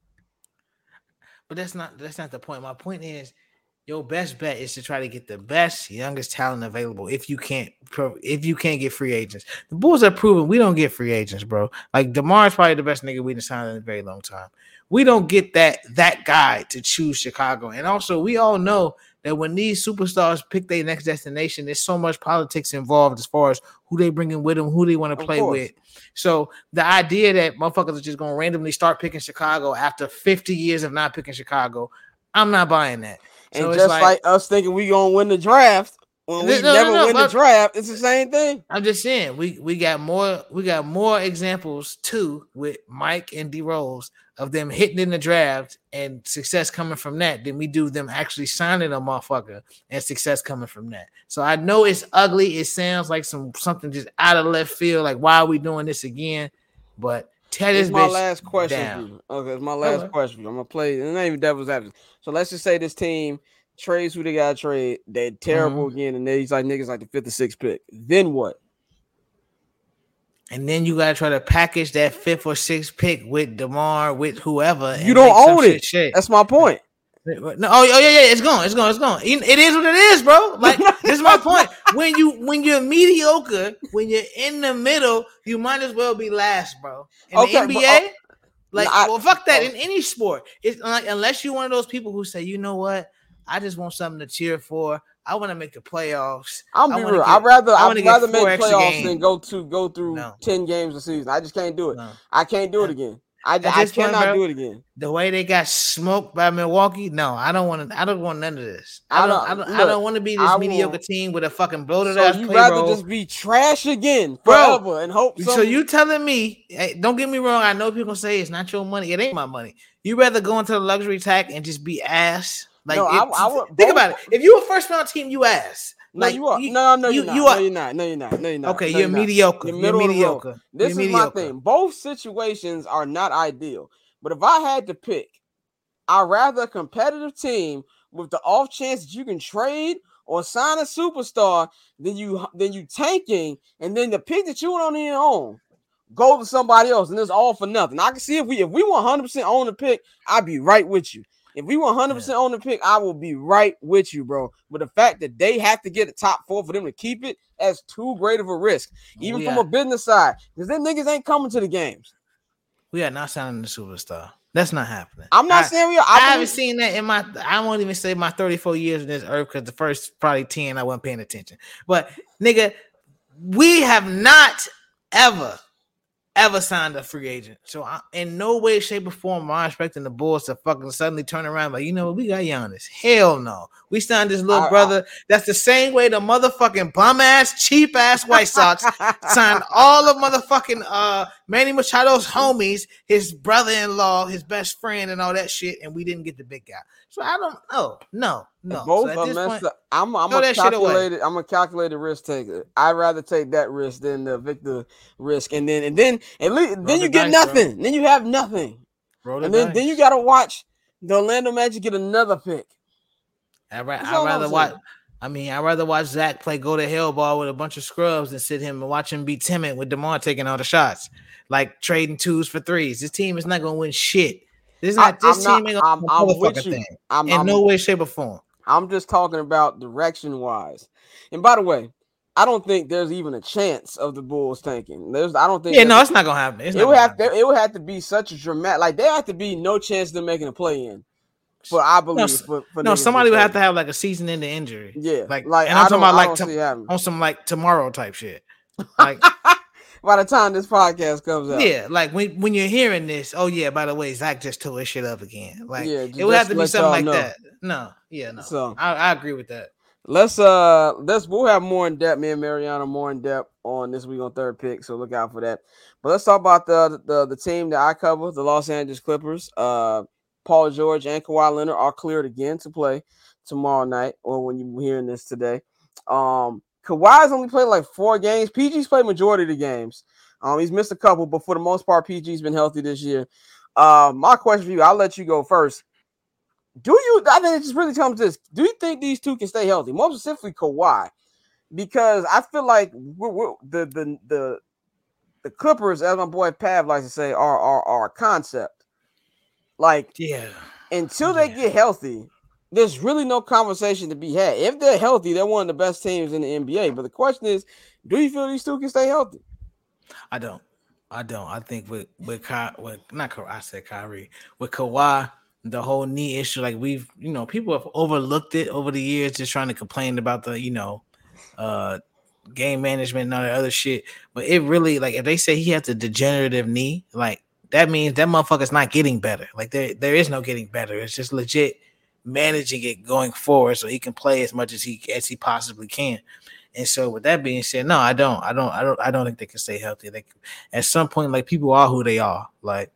But that's not the point. My point is, your best bet is to try to get the best, youngest talent available. If you can't get free agents, the Bulls are proven we don't get free agents, bro. Like DeMar is probably the best nigga we done signed in a very long time. We don't get that guy to choose Chicago. And also, we all know that when these superstars pick their next destination, there's so much politics involved as far as who they bring in with them, who they want to play with. So the idea that motherfuckers are just going to randomly start picking Chicago after 50 years of not picking Chicago, I'm not buying that. So and just like us thinking we going to win the draft when we never win the draft, it's the same thing. I'm just saying we got more examples too with Mike and D Rose of them hitting in the draft and success coming from that than we do them actually signing a motherfucker and success coming from that. So I know it's ugly. It sounds like something just out of left field. Like, why are we doing this again? But it's my last question for you. Okay, it's my last question for you. I'm gonna play. It's not even devil's advocate. So let's just say this team trades who they got to trade. They're terrible again, and these like niggas like the 5th or 6th pick. Then what? And then you gotta try to package that 5th or 6th pick with DeMar, with whoever. You don't own it. That's my point. No, yeah, it's gone. It is what it is, bro. Like, this is my point. When you're mediocre, when you're in the middle, you might as well be last, bro. In the NBA, fuck that. In any sport, it's like, unless you're one of those people who say, you know what, I just want something to cheer for. I want to make the playoffs. I'd rather make playoffs than go through 10 games a season. I just can't do it. No. I can't do it again. I cannot do it again. The way they got smoked by Milwaukee, no, I don't want none of this. I don't want to be this mediocre team with a fucking bloated ass payroll. So you rather just be trash again forever, bro, and hope. So you telling me? Hey, don't get me wrong. I know people say it's not your money. It ain't my money. You rather go into the luxury tax and just be ass. Like, think about it. If you a first round team, you ass. No, like, you are. No, you're not. No, you're not. Okay, you're mediocre. You're mediocre. This is my thing. Both situations are not ideal. But if I had to pick, I'd rather a competitive team with the off chance that you can trade or sign a superstar than you tanking, and then the pick that you don't even own go to somebody else, and it's all for nothing. I can see if we 100% own the pick, I'd be right with you. If we 100% own the pick, I will be right with you, bro. But the fact that they have to get a top 4 for them to keep it, that's too great of a risk, even from a business side, because then niggas ain't coming to the games. We are not signing the superstar. That's not happening. I'm not saying we are. I haven't seen that in I won't even say my 34 years in this earth, because the first probably 10 I wasn't paying attention. But nigga, we have not ever signed a free agent. So in no way, shape, or form am I expecting the Bulls to fucking suddenly turn around like, you know what, we got Giannis. Hell no. We signed this little brother. That's the same way the motherfucking bum-ass, cheap-ass White Sox signed all of motherfucking Manny Machado's homies, his brother-in-law, his best friend, and all that shit, and we didn't get the big guy. So I don't know. No. Both so are messed up. I'm a calculated risk taker. I'd rather take that risk than the Victor risk, and then at least then you get nothing. Bro. Then you have nothing. Then you gotta watch the Orlando Magic get another pick. I'd I mean, I'd rather watch Zach play go to hell ball with a bunch of scrubs than sit him and watch him be timid with DeMar taking all the shots, like trading 2s for 3s. This team is not going to win shit. This team ain't going to win a motherfucking thing. In no way, shape, or form. I'm just talking about direction wise. And by the way, I don't think there's even a chance of the Bulls tanking. I don't think. Yeah, no, it's not gonna happen. It would have to be such a dramatic. Like there have to be no chance of them making a play in. For I believe. Somebody would have to have like a season-ending injury. Yeah, like and I'm talking about like on some like tomorrow type shit. Like by the time this podcast comes out. Yeah, like when you're hearing this, oh yeah, by the way, Zach just tore his shit up again. Like it would have to be something like that. No. So I agree with that. We'll have more in depth, me and Mariano more in depth on this week on Third Pick, so look out for that. But let's talk about the team that I cover, the Los Angeles Clippers. Paul George and Kawhi Leonard are cleared again to play tomorrow night, or when you're hearing this today. Kawhi's only played like 4 games. PG's played majority of the games. He's missed a couple, but for the most part, PG's been healthy this year. My question for you, I'll let you go first. I think it just really comes to this. Do you think these two can stay healthy? More specifically, Kawhi, because I feel like the Clippers, as my boy Pav likes to say, are a concept. Like, until they get healthy, there's really no conversation to be had. If they're healthy, they're one of the best teams in the NBA. But the question is, do you feel these two can stay healthy? I don't. I think with Kyrie, with Kawhi, the whole knee issue, like people have overlooked it over the years, just trying to complain about the, game management and all that other shit. But it really, like, if they say he has a degenerative knee, like, that means that motherfucker's not getting better. Like, there is no getting better. It's just legit managing it going forward so he can play as much as he possibly can. And so with that being said, no, I don't think they can stay healthy. Like, at some point, like, people are who they are. Like,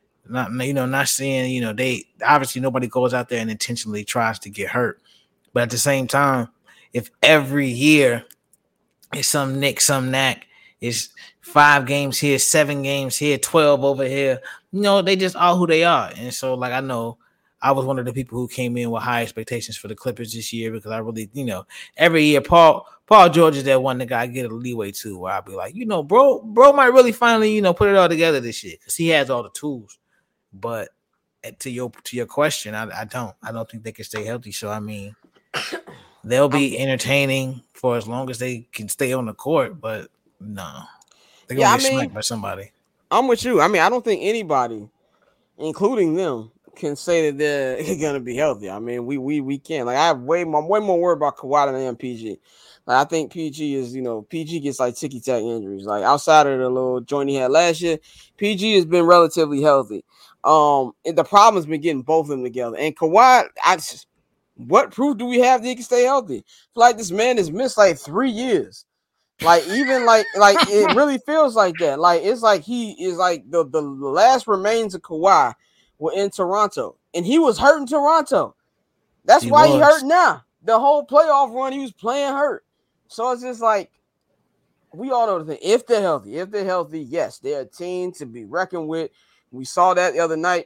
not saying, they obviously nobody goes out there and intentionally tries to get hurt. But at the same time, if every year it's some nick, some knack, it's 5 games here, 7 games here, 12 over here, they just are who they are. And so, like, I know I was one of the people who came in with high expectations for the Clippers this year because I really, every year Paul George is that one that I get a leeway to where I'll be like, bro might really finally, put it all together this year because he has all the tools. But to your question, I don't think they can stay healthy. So I mean, they'll be entertaining for as long as they can stay on the court, but no, they're gonna get smacked by somebody. I'm with you. I mean, I don't think anybody, including them, can say that they're gonna be healthy. I mean, we can't. Like, I'm way more worried about Kawhi than I am PG. Like, I think PG is, PG gets like ticky-tack injuries. Like, outside of the little joint he had last year, PG has been relatively healthy. And the problem's been getting both of them together. And Kawhi, what proof do we have that he can stay healthy? Like, this man has missed like 3 years. Like, even like it really feels like that. Like, it's like he is like the last remains of Kawhi were in Toronto, and he was hurt in Toronto. That's why he hurt now. The whole playoff run, he was playing hurt. So it's just like, we all know the thing. If they're healthy, yes, they're a team to be reckoned with. We saw that the other night.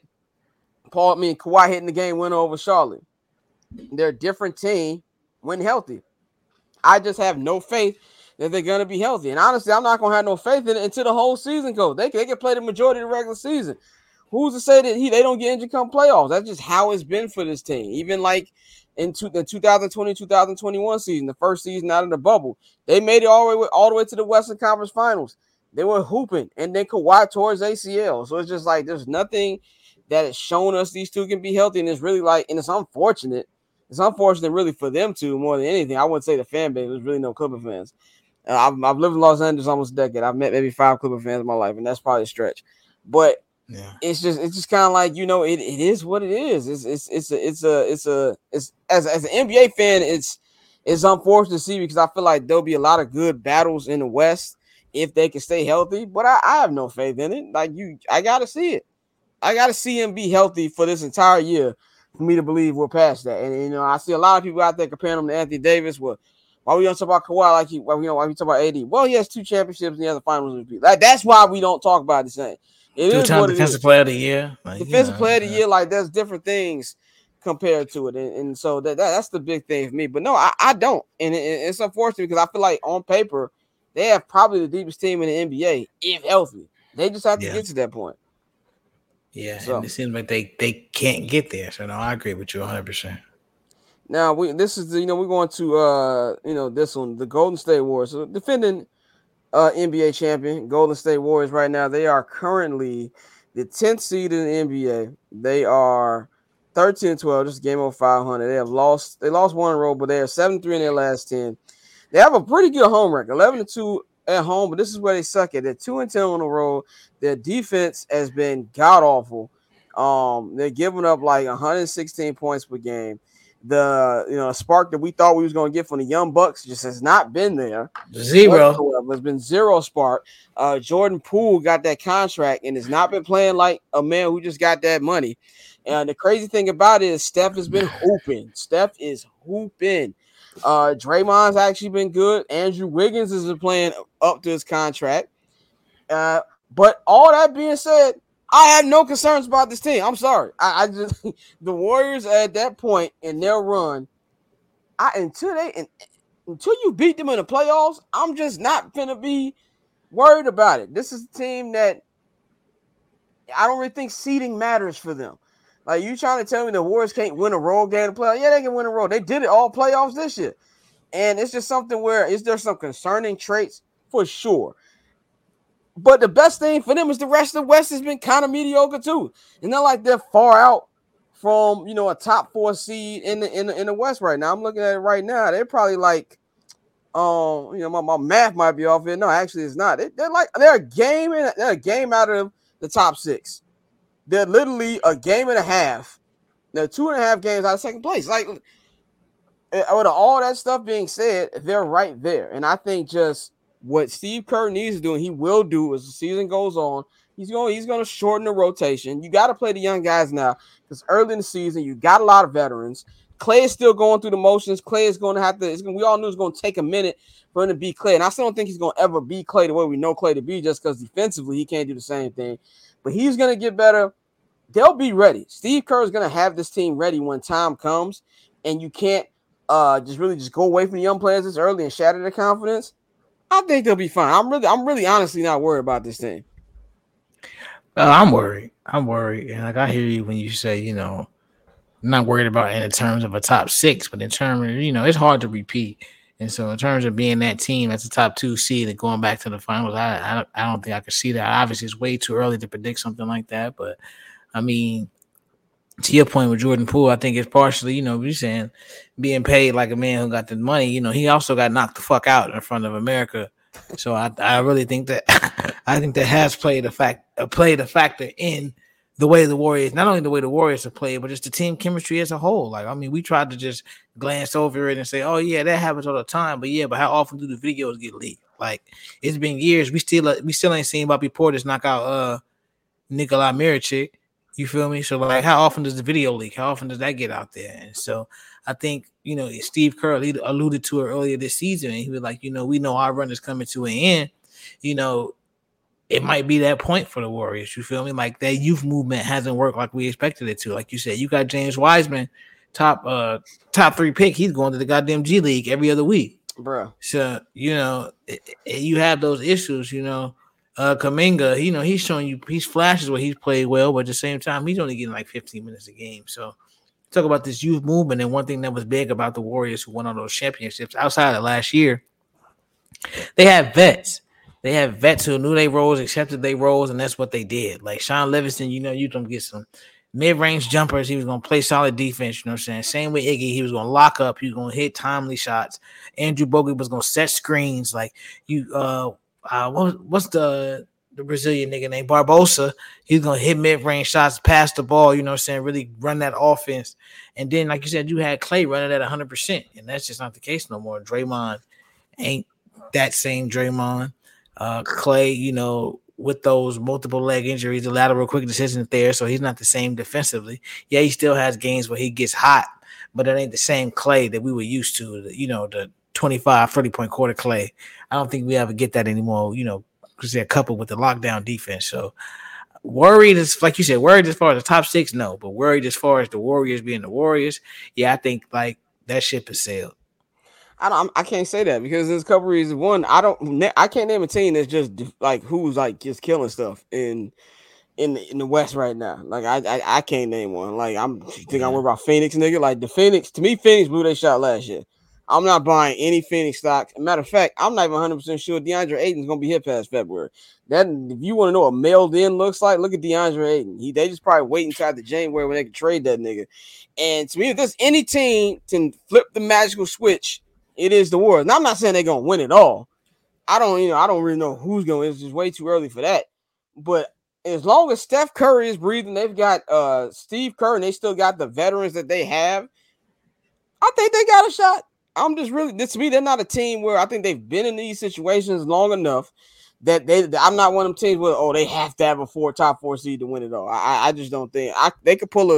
Kawhi hitting the game winner over Charlotte. They're a different team when healthy. I just have no faith that they're going to be healthy. And honestly, I'm not going to have no faith in it until the whole season goes. They can play the majority of the regular season. Who's to say that they don't get injured come playoffs? That's just how it's been for this team. Even like in the 2020-2021 season, the first season out of the bubble, they made it all the way to the Western Conference Finals. They were hooping, and then Kawhi tore his ACL. So it's just like there's nothing that has shown us these two can be healthy, and it's really like, and it's unfortunate. It's unfortunate really for them two more than anything. I wouldn't say the fan base. There's really no Clipper fans. I've lived in Los Angeles almost a decade. I've met maybe 5 Clipper fans in my life, and that's probably a stretch. But yeah, it's just kind of like, it is what it is. It's as an NBA fan, it's unfortunate to see because I feel like there'll be a lot of good battles in the West if they can stay healthy, but I have no faith in it. Like, I gotta see it. I gotta see him be healthy for this entire year for me to believe we're past that. And I see a lot of people out there comparing him to Anthony Davis. Well, why we don't talk about Kawhi why we talk about AD? Well, he has 2 championships and he has a finals MVP. Like, that's why we don't talk about the same. It is what it is. Defensive player of the year. Defensive player of the year, like, there's different things compared to it, and so that's the big thing for me. But no, I don't, and it's unfortunate because I feel like on paper they have probably the deepest team in the NBA if healthy. They just have to get to that point. Yeah, so, and it seems like they can't get there. So no, I agree with you 100%. Now we're going to this one, the Golden State Warriors, so defending NBA champion Golden State Warriors right now. They are currently the 10th seed in the NBA. They are 13-12, just a game over 500. They lost one in a row, but they are 7-3 in their last 10. They have a pretty good home record, 11-2 at home, but this is where they suck at. They're 2-10 on the road. Their defense has been god awful. They're giving up like 116 points per game. The spark that we thought we was going to get from the Young Bucks just has not been there. Zero. There's been zero spark. Jordan Poole got that contract and has not been playing like a man who just got that money. And the crazy thing about it is Steph has been hooping. Steph is hooping. Draymond's actually been good. Andrew Wiggins has been playing up to his contract. But all that being said, I have no concerns about this team. I'm sorry. I just the Warriors at that point in their run, until you beat them in the playoffs, I'm just not gonna be worried about it. This is a team that I don't really think seeding matters for them. Like, you trying to tell me the Warriors can't win a road game in the playoffs? Yeah, they can win a road. They did it all playoffs this year. And it's just something where is there some concerning traits? For sure. But the best thing for them is the rest of the West has been kind of mediocre too. It's not like they're far out from a top 4 seed in the West right now. I'm looking at it right now. They're probably like, my math might be off here. No, actually, it's not. They're a game out of the top 6. They're literally a game and a half. They're 2.5 games out of second place. Like, with all that stuff being said, they're right there. And I think just what Steve Kerr needs to do, and he will do as the season goes on, he's going to shorten the rotation. You got to play the young guys now because early in the season, you got a lot of veterans. Clay is still going through the motions. Clay is going to have to – we all knew it was going to take a minute for him to be Clay. And I still don't think he's going to ever be Clay the way we know Clay to be just because defensively he can't do the same thing. But he's going to get better. They'll be ready. Steve Kerr is going to have this team ready when time comes, and you can't just go away from the young players this early and shatter their confidence. I think they'll be fine. I'm really honestly not worried about this team. I'm worried. And like, I hear you when you say, I'm not worried about it in terms of a top 6, but in terms of, it's hard to repeat. And so in terms of being that team that's a top 2 seed and going back to the finals, I don't think I could see that. Obviously, it's way too early to predict something like that. But, I mean, to your point with Jordan Poole, I think it's partially, you're saying being paid like a man who got the money. He also got knocked the fuck out in front of America. So I really think that has played a factor in the way the Warriors, not only the way the Warriors have played, but just the team chemistry as a whole. Like, I mean, we tried to just glance over it and say, oh yeah, that happens all the time. But how often do the videos get leaked? Like, it's been years. We still ain't seen Bobby Portis knock out Nikola Mirotic. You feel me? So, like, how often does the video leak? How often does that get out there? And so I think, Steve Kerr alluded to it earlier this season. And he was like, we know our run is coming to an end. It might be that point for the Warriors. You feel me? Like, that youth movement hasn't worked like we expected it to. Like you said, you got James Wiseman, top 3 pick. He's going to the goddamn G League every other week. Bro. So, you have those issues, Kuminga, he's showing you, he's flashes where he's played well, but at the same time, he's only getting like 15 minutes a game. So talk about this youth movement, and one thing that was big about the Warriors who won all those championships outside of last year, they have vets. They have vets who knew their roles, accepted their roles, and that's what they did. Like Sean Livingston, you going to get some mid-range jumpers. He was going to play solid defense, you know what I'm saying? Same with Iggy. He was going to lock up. He was going to hit timely shots. Andrew Bogut was going to set screens. Like, what's the Brazilian nigga named Barbosa? He's gonna hit mid-range shots, pass the ball, you know what I'm saying, really run that offense. And then, like you said, you had Clay running at 100%, and that's just not the case no more. Draymond ain't that same Draymond. Clay, with those multiple leg injuries, the lateral quickness isn't there, so he's not the same defensively. Yeah, he still has games where he gets hot, but it ain't the same Clay that we were used to, the 25, 30-point quarter Clay. I don't think we ever get that anymore, because they're coupled with the lockdown defense. So Worried is like you said, worried as far as the top 6, no, but worried as far as the Warriors being the Warriors, yeah, I think like that ship has sailed. I can't say that because there's a couple reasons. One, I can't name a team that's just like who's like just killing stuff in the West right now. Like I can't name one. Like I'm worried about Phoenix, nigga. Like the Phoenix, to me, Phoenix blew their shot last year. I'm not buying any Phoenix stock. Matter of fact, I'm not even 100% sure DeAndre Ayton's gonna be here past February. That if you want to know what mailed in looks like, look at DeAndre Ayton. They just probably wait until after January when they can trade that nigga. And to me, if there's any team can flip the magical switch, it is the Warriors. Now I'm not saying they're gonna win it all. I don't really know who's gonna. It's just way too early for that. But as long as Steph Curry is breathing, they've got Steve Kerr, and they still got the veterans that they have. I think they got a shot. I'm just really, to me, they're not a team where I think they've been in these situations long enough that I'm not one of them teams where, they have to have a top 4 seed to win it all. I just don't think they could pull a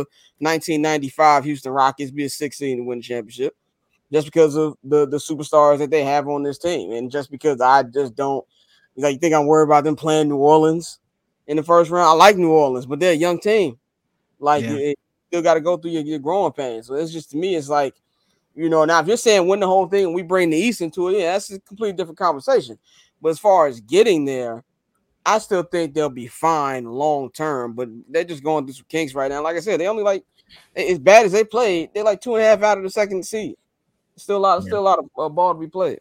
1995 Houston Rockets, be a 6 seed and win the championship just because of the superstars that they have on this team. And just because I just don't, you think I'm worried about them playing New Orleans in the first round? I like New Orleans, but they're a young team. You still got to go through your growing pains. So it's just, to me, it's like, now if you're saying win the whole thing and we bring the East into it, that's a completely different conversation. But as far as getting there, I still think they'll be fine long term. But they're just going through some kinks right now. Like I said, they only as bad as they played, they're 2.5 out of the second seed. Still a lot of ball to be played.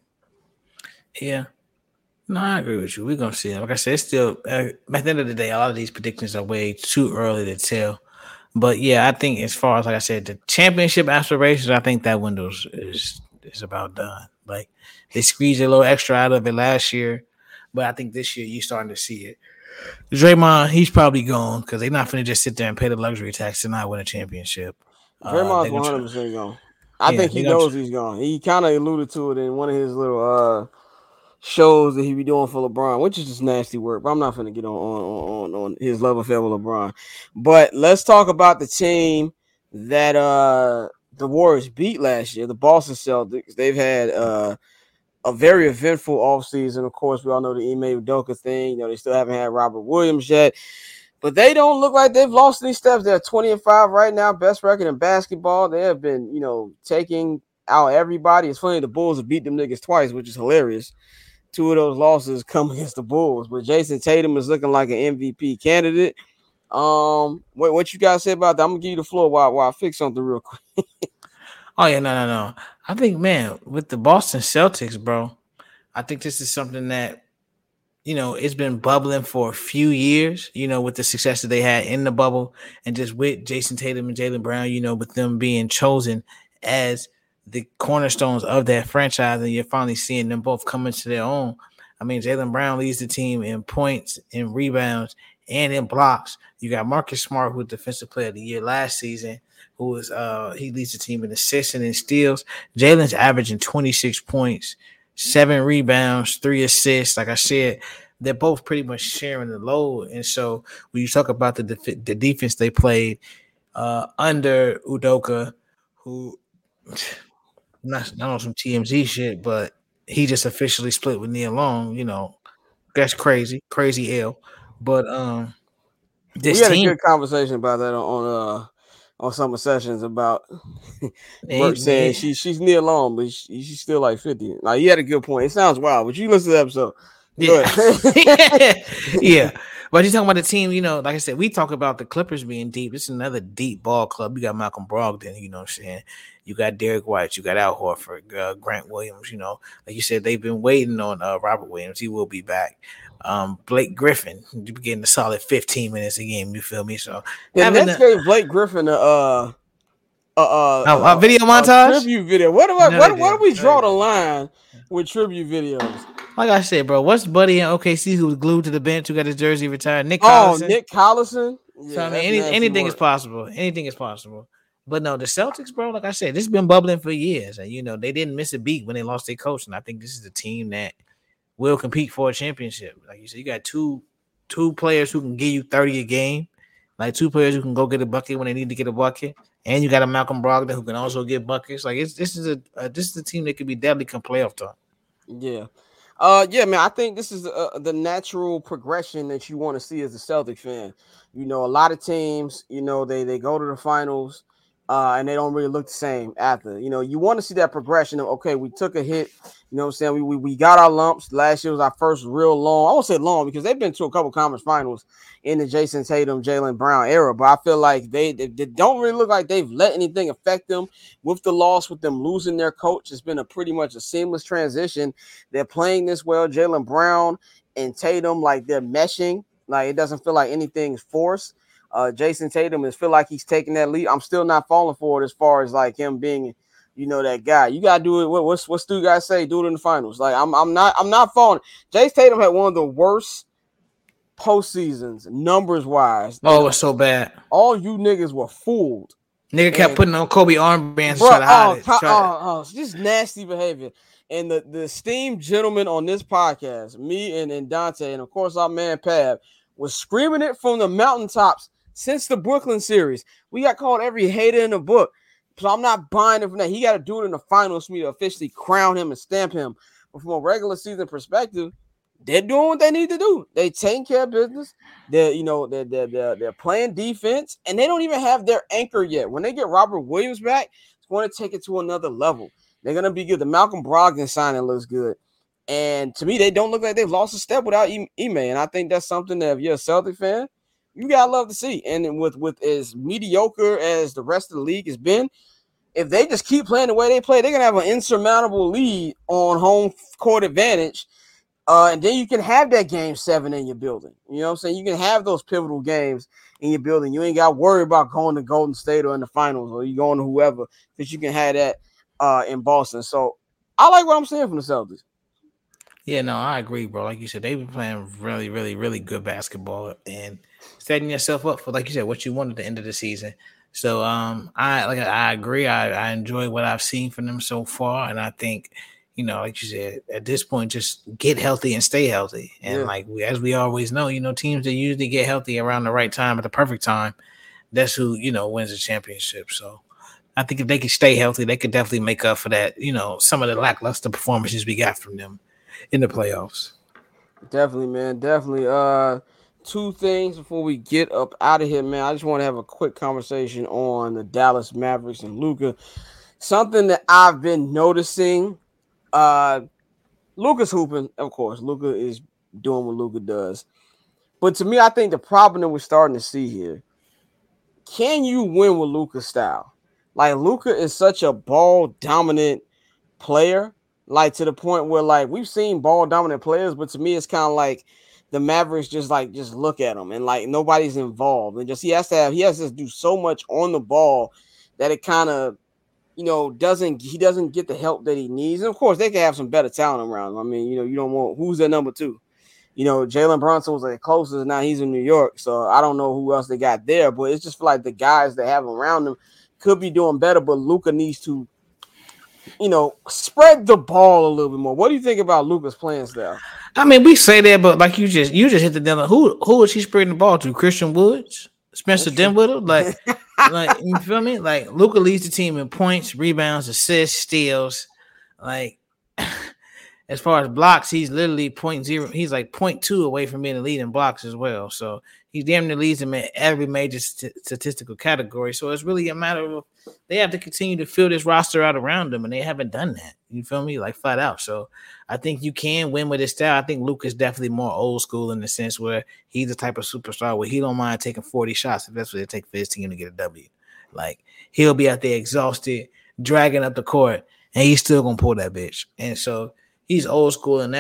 Yeah. No, I agree with you. We're gonna see. Like I said, it's still at the end of the day, a lot of these predictions are way too early to tell. But yeah, I think as far as, like I said, the championship aspirations, I think that window is about done. Like they squeezed a little extra out of it last year, but I think this year you're starting to see it. Draymond, he's probably gone because they're not going to just sit there and pay the luxury tax to not win a championship. Draymond's 100% gone. I think he knows he's gone. He kind of alluded to it in one of his little shows that he be doing for LeBron, which is just nasty work. But I'm not going to get on his love affair with LeBron. But let's talk about the team that the Warriors beat last year, the Boston Celtics. They've had a very eventful offseason. Of course, we all know the Ime Udoka thing. They still haven't had Robert Williams yet. But they don't look like they've lost any steps. They're 20-5 right now, best record in basketball. They have been, taking out everybody. It's funny, the Bulls have beat them niggas twice, which is hilarious. 2 of those losses come against the Bulls. But Jason Tatum is looking like an MVP candidate. What you guys say about that? I'm gonna give you the floor while I fix something real quick. Oh yeah, no. I think, man, with the Boston Celtics, bro, I think this is something that, it's been bubbling for a few years, with the success that they had in the bubble and just with Jason Tatum and Jaylen Brown, with them being chosen as the cornerstones of that franchise, and you're finally seeing them both come into their own. I mean, Jaylen Brown leads the team in points, in rebounds, and in blocks. You got Marcus Smart, who was Defensive Player of the Year last season, who was he leads the team in assists and in steals. Jaylen's averaging 26 points, 7 rebounds, 3 assists. Like I said, they're both pretty much sharing the load. And so when you talk about the defense they played under Udoka, who not on some TMZ shit, but he just officially split with Nia Long. That's crazy L. But we had a good conversation about that on Summer Sessions about Bert saying she's Nia Long, but she's still like 50. Like, you had a good point. It sounds wild, but you listen to the episode. Yeah. Yeah. But you're talking about the team, like I said, we talk about the Clippers being deep. This is another deep ball club. You got Malcolm Brogdon, what I'm saying? You got Derek White, you got Al Horford, Grant Williams, like you said, they've been waiting on Robert Williams. He will be back. Blake Griffin, you're getting a solid 15 minutes a game, you feel me? So the Nets gave Blake Griffin a video montage? Tribute video. What do we draw the line with tribute videos? Like I said, bro, what's Buddy in OKC who was glued to the bench, who got his jersey retired? Nick Collison. Nick Collison. Yeah, so I mean, anything is possible. Anything is possible. But no, the Celtics, bro, like I said, this has been bubbling for years. And, they didn't miss a beat when they lost their coach. And I think this is a team that will compete for a championship. Like you said, you got two players who can give you 30 a game, like 2 players who can go get a bucket when they need to get a bucket. And you got a Malcolm Brogdon who can also get buckets. Like this is a team that could be deadly come playoff time. Yeah. Yeah, man, I think this is the natural progression that you want to see as a Celtic fan. You know, a lot of teams, you know, they go to the finals, and they don't really look the same after. You know, you want to see that progression of, okay, we took a hit. You know what I'm saying? We got our lumps. Last year was our first real long. I won't say long because they've been to a couple conference finals in the Jason Tatum, Jaylen Brown era, but I feel like they don't really look like they've let anything affect them. With the loss, with them losing their coach, it's been a pretty much a seamless transition. They're playing this well. Jaylen Brown and Tatum, like they're meshing. Like it doesn't feel like anything's forced. Jason Tatum is feel like he's taking that lead. I'm still not falling for it as far as like him being, you know, that guy. You gotta do it. What's Stu guys say? Do it in the finals. Like I'm not falling. Jason Tatum had one of the worst postseasons numbers wise. Oh, it was so bad. All you niggas were fooled. Nigga kept putting on Kobe armbands to try to hide it. Just nasty behavior. And the esteemed gentleman on this podcast, me and Dante, and of course our man Pab, was screaming it from the mountaintops since the Brooklyn series. We got called every hater in the book. So I'm not buying it from that. He got to do it in the finals for me to officially crown him and stamp him. But from a regular season perspective, they're doing what they need to do. They taking care of business. They're playing defense, and they don't even have their anchor yet. When they get Robert Williams back, it's going to take it to another level. They're going to be good. The Malcolm Brogdon signing looks good. And to me, they don't look like they've lost a step without Ime. And I think that's something that if you're a Celtic fan, you got to love to see. And with as mediocre as the rest of the league has been, if they just keep playing the way they play, they're going to have an insurmountable lead on home court advantage. And then you can have that game 7 in your building. You know what I'm saying? You can have those pivotal games in your building. You ain't got to worry about going to Golden State or in the finals or you going to whoever, because you can have that in Boston. So I like what I'm seeing from the Celtics. Yeah, no, I agree, bro. Like you said, they've been playing really, really, really good basketball and setting yourself up for, like you said, what you want at the end of the season. So I agree. I enjoy what I've seen from them so far, and I think, you know, like you said, at this point, just get healthy and stay healthy. And as we always know, you know, teams that usually get healthy around the right time at the perfect time, that's who, you know, wins the championship. So I think if they can stay healthy, they could definitely make up for that, you know, some of the lackluster performances we got from them in the playoffs. Definitely, man. Definitely. 2 things before we get up out of here, man. I just want to have a quick conversation on the Dallas Mavericks and Luka. Something that I've been noticing. Luka's hooping, of course. Luka is doing what Luka does. But to me, I think the problem that we're starting to see here, can you win with Luka's style? Like, Luka is such a ball-dominant player, like, to the point where, like, we've seen ball-dominant players, but to me, it's kind of like the Mavericks just look at him and, like, nobody's involved. And just he has to do so much on the ball that it kind of, you know, he doesn't get the help that he needs. And of course, they can have some better talent around him. I mean, you know, you don't want who's their number 2. You know, Jalen Brunson was like closest. Now he's in New York, so I don't know who else they got there. But it's just like the guys they have around them could be doing better. But Luka needs to, you know, spread the ball a little bit more. What do you think about Luka's playing style? I mean, we say that, but like you just hit the deal. Who is he spreading the ball to? Christian Woods, Spencer Dinwiddie, like. Like, you feel me? Like, Luka leads the team in points, rebounds, assists, steals. Like, as far as blocks, he's literally 0.0. He's like 0.2 away from being the lead in blocks as well. So he damn near leads them in every major statistical category. So it's really a matter of they have to continue to fill this roster out around them, and they haven't done that. You feel me? Like, flat out. So I think you can win with his style. I think Luka's definitely more old school in the sense where he's the type of superstar where he don't mind taking 40 shots if that's what it takes for his team to get a W. Like, he'll be out there exhausted, dragging up the court, and he's still gonna pull that bitch. And so he's old school in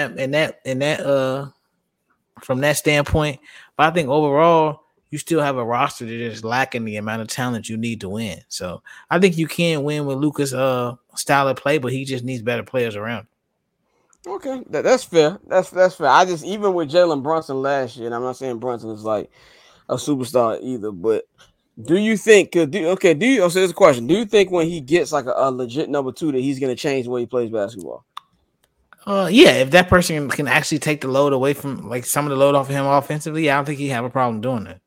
that from that standpoint. But I think overall, you still have a roster that is lacking the amount of talent you need to win. So I think you can win with Luka's style of play, but he just needs better players around. Okay, that's fair. That's fair. I just, even with Jalen Brunson last year, and I'm not saying Brunson is like a superstar either, but do you think? So there's a question. Do you think when he gets like a legit number 2 that he's going to change the way he plays basketball? Yeah, if that person can actually take the load away from, like, some of the load off of him offensively, I don't think he'd have a problem doing that.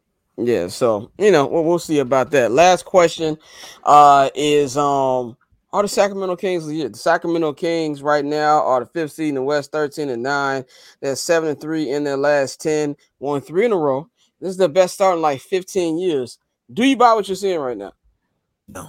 Yeah, so, you know, we'll see about that. Last question is, hold Are the Sacramento Kings legit? The Sacramento Kings right now are the 5th seed in the West, 13-9. They're 7-3 in their last 10, won 3 in a row. This is the best start in like 15 years. Do you buy what you're seeing right now? No.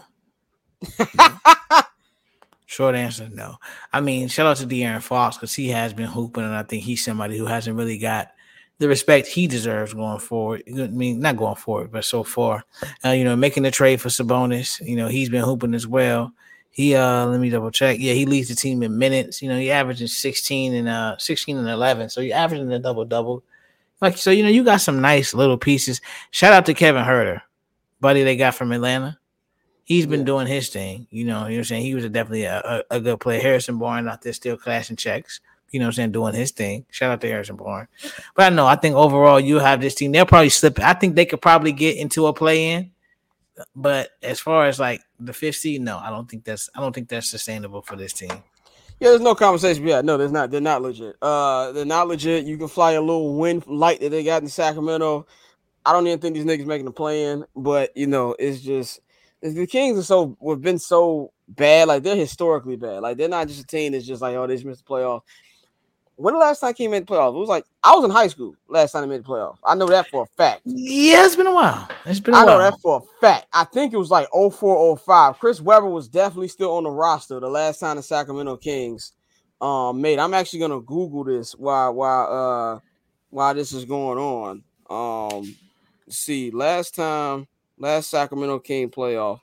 Short answer, no. I mean, shout out to De'Aaron Fox because he has been hooping, and I think he's somebody who hasn't really got the respect he deserves going forward. I mean, not going forward, but so far. Making the trade for Sabonis, he's been hooping as well. He let me double check. Yeah, he leads the team in minutes. He averages 16 and 11. So you're averaging a double-double. Like, so you got some nice little pieces. Shout out to Kevin Huerter, buddy they got from Atlanta. He's been doing his thing. You know what I'm saying? He was definitely a good player. Harrison Barnes out there still clashing checks. You know what I'm saying? Doing his thing. Shout out to Harrison Barnes. But I think overall you have this team. They'll probably slip. I think they could probably get into a play-in. But as far as like the 5th seed, no, I don't think that's sustainable for this team. Yeah, there's no conversation. Yeah, no, there's not. They're not legit. They're not legit. You can fly a little wind light that they got in Sacramento. I don't even think these niggas making a play-in, but it's just the Kings have been so bad. Like, they're historically bad. Like, they're not just a team that's just like, oh, they just missed the playoffs. When the last time King made the playoffs? It was like I was in high school last time they made the playoffs. I know that for a fact. Yeah, it's been a while. I know that for a fact. I think it was like 04, 05. Chris Webber was definitely still on the roster the last time the Sacramento Kings made. I'm actually gonna Google this while this is going on. Let's see, last Sacramento Kings playoff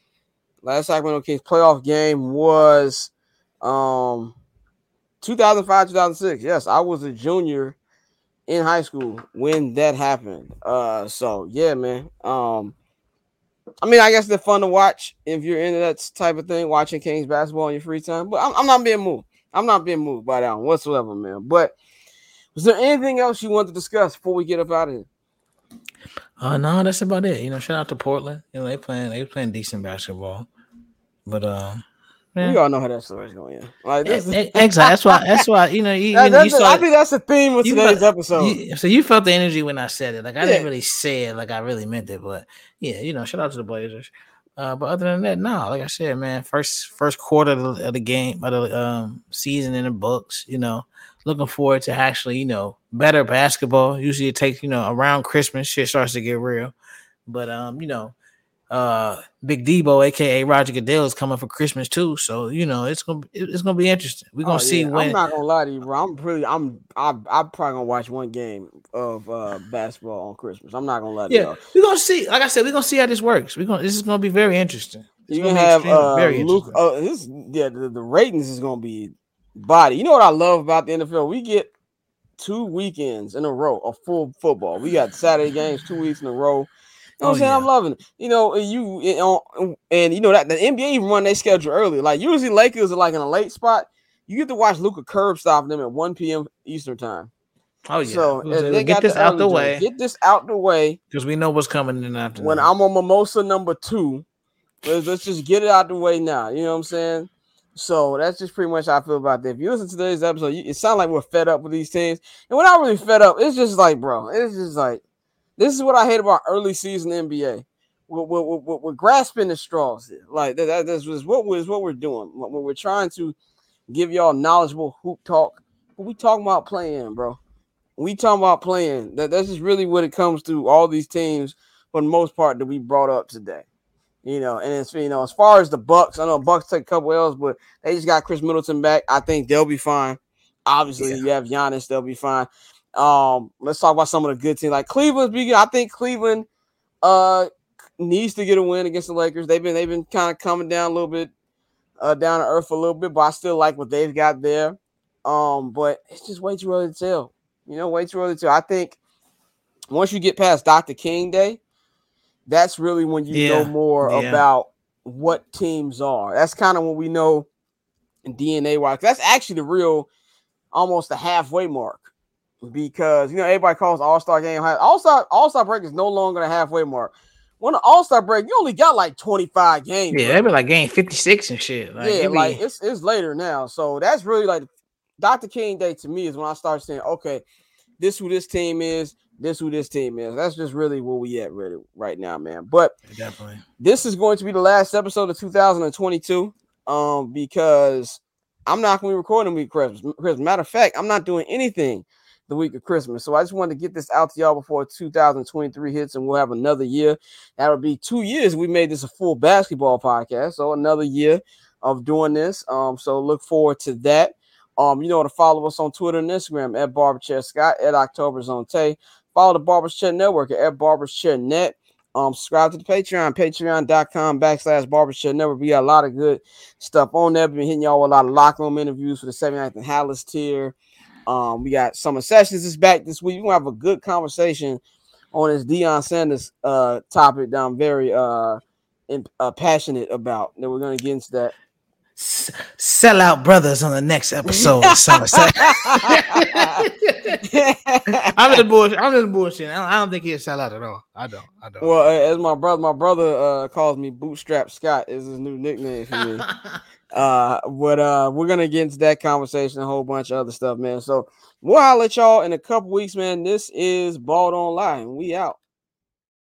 game was 2005, 2006. Yes, I was a junior in high school when that happened. So yeah, man. I mean, I guess they're fun to watch if you're into that type of thing, watching Kings basketball in your free time. But I'm not being moved. I'm not being moved by that one whatsoever, man. But was there anything else you want to discuss before we get up out of here? No, that's about it. Shout out to Portland. They playing decent basketball. But we all know how that story's going. Like this exactly. That's why. I think that's the theme of today's episode. So you felt the energy when I said it. Like I didn't really say it like I really meant it, but yeah, shout out to the Blazers. But other than that, no. Like I said, man, first quarter of the game, of the season in the books. Looking forward to actually, better basketball. Usually it takes, around Christmas, shit starts to get real. But Big Debo, aka Roger Goodell, is coming for Christmas too. So it's gonna be interesting. We're gonna see when. I'm not gonna lie to you, bro. I'm probably gonna watch one game of basketball on Christmas. I'm not gonna lie to you. We're gonna see. Like I said, we're gonna see how this works. This is gonna be very interesting. You're gonna have Luke. The ratings is gonna be body. You know what I love about the NFL? We get 2 weekends in a row of full football. We got Saturday games 2 weeks in a row. You know what I'm saying? I'm loving it. And that the NBA even run their schedule early. Like usually Lakers are like in a late spot. You get to watch Luka curb stop them at 1 p.m. Eastern time. Oh yeah. So they get this out the way. Get this out the way. Because we know what's coming in after. When I'm on mimosa number 2, let's just get it out the way now. You know what I'm saying? So that's just pretty much how I feel about that. If you listen to today's episode, it sounds like we're fed up with these teams. And we're not really fed up. It's just like, bro, it's just like, this is what I hate about early season NBA. We're grasping the straws here. Like that's what we're doing. We're trying to give y'all knowledgeable hoop talk. But we talking about playing, bro. We talking about playing. That's just really what it comes to. All these teams, for the most part, that we brought up today. And it's as far as the Bucks, I know Bucks take a couple L's, but they just got Chris Middleton back. I think they'll be fine. Obviously, you have Giannis, they'll be fine. Let's talk about some of the good teams. Like Cleveland's big. I think Cleveland needs to get a win against the Lakers. They've been kind of coming down a little bit, down to earth a little bit, but I still like what they've got there. But it's just way too early to tell. Way too early to tell. I think once you get past Dr. King Day, that's really when you know more about what teams are. That's kind of when we know DNA-wise. That's actually the real, almost the halfway mark. Because everybody calls All-Star game. All-Star break is no longer the halfway mark. When the All-Star break, you only got like 25 games. Yeah, they be like game 56 and shit. It's later now. So that's really like Dr. King Day to me is when I start saying, okay, this who this team is, this who this team is. That's just really where we at right now, man. But definitely, this is going to be the last episode of 2022. because I'm not going to be recording the week of Christmas. Matter of fact, I'm not doing anything the week of Christmas. So I just wanted to get this out to y'all before 2023 hits, and we'll have another year. That would be 2 years. We made this a full basketball podcast, so another year of doing this. So look forward to that. You know, to follow us on Twitter and Instagram at Barberchair Scott, at October Zone Tay. Follow the Barbers Chair Network at Barbers Chair Net. Subscribe to the Patreon, patreon.com/Barbers Chair Network. We got a lot of good stuff on there. We've been hitting y'all with a lot of locker room interviews for the 79th and Hallis tier. We got Summer Sessions is back this week. We're gonna have a good conversation on this Deion Sanders topic that I'm very passionate about. That we're gonna get into that. Sellout brothers on the next episode. I'm just bullshit. I don't think he'll sell out at all. I don't. Well, as my brother calls me Bootstrap Scott is his new nickname for me. But we're gonna get into that conversation, a whole bunch of other stuff, man. So we'll holler at y'all in a couple weeks, man. This is Ball Don't Lie, and we out.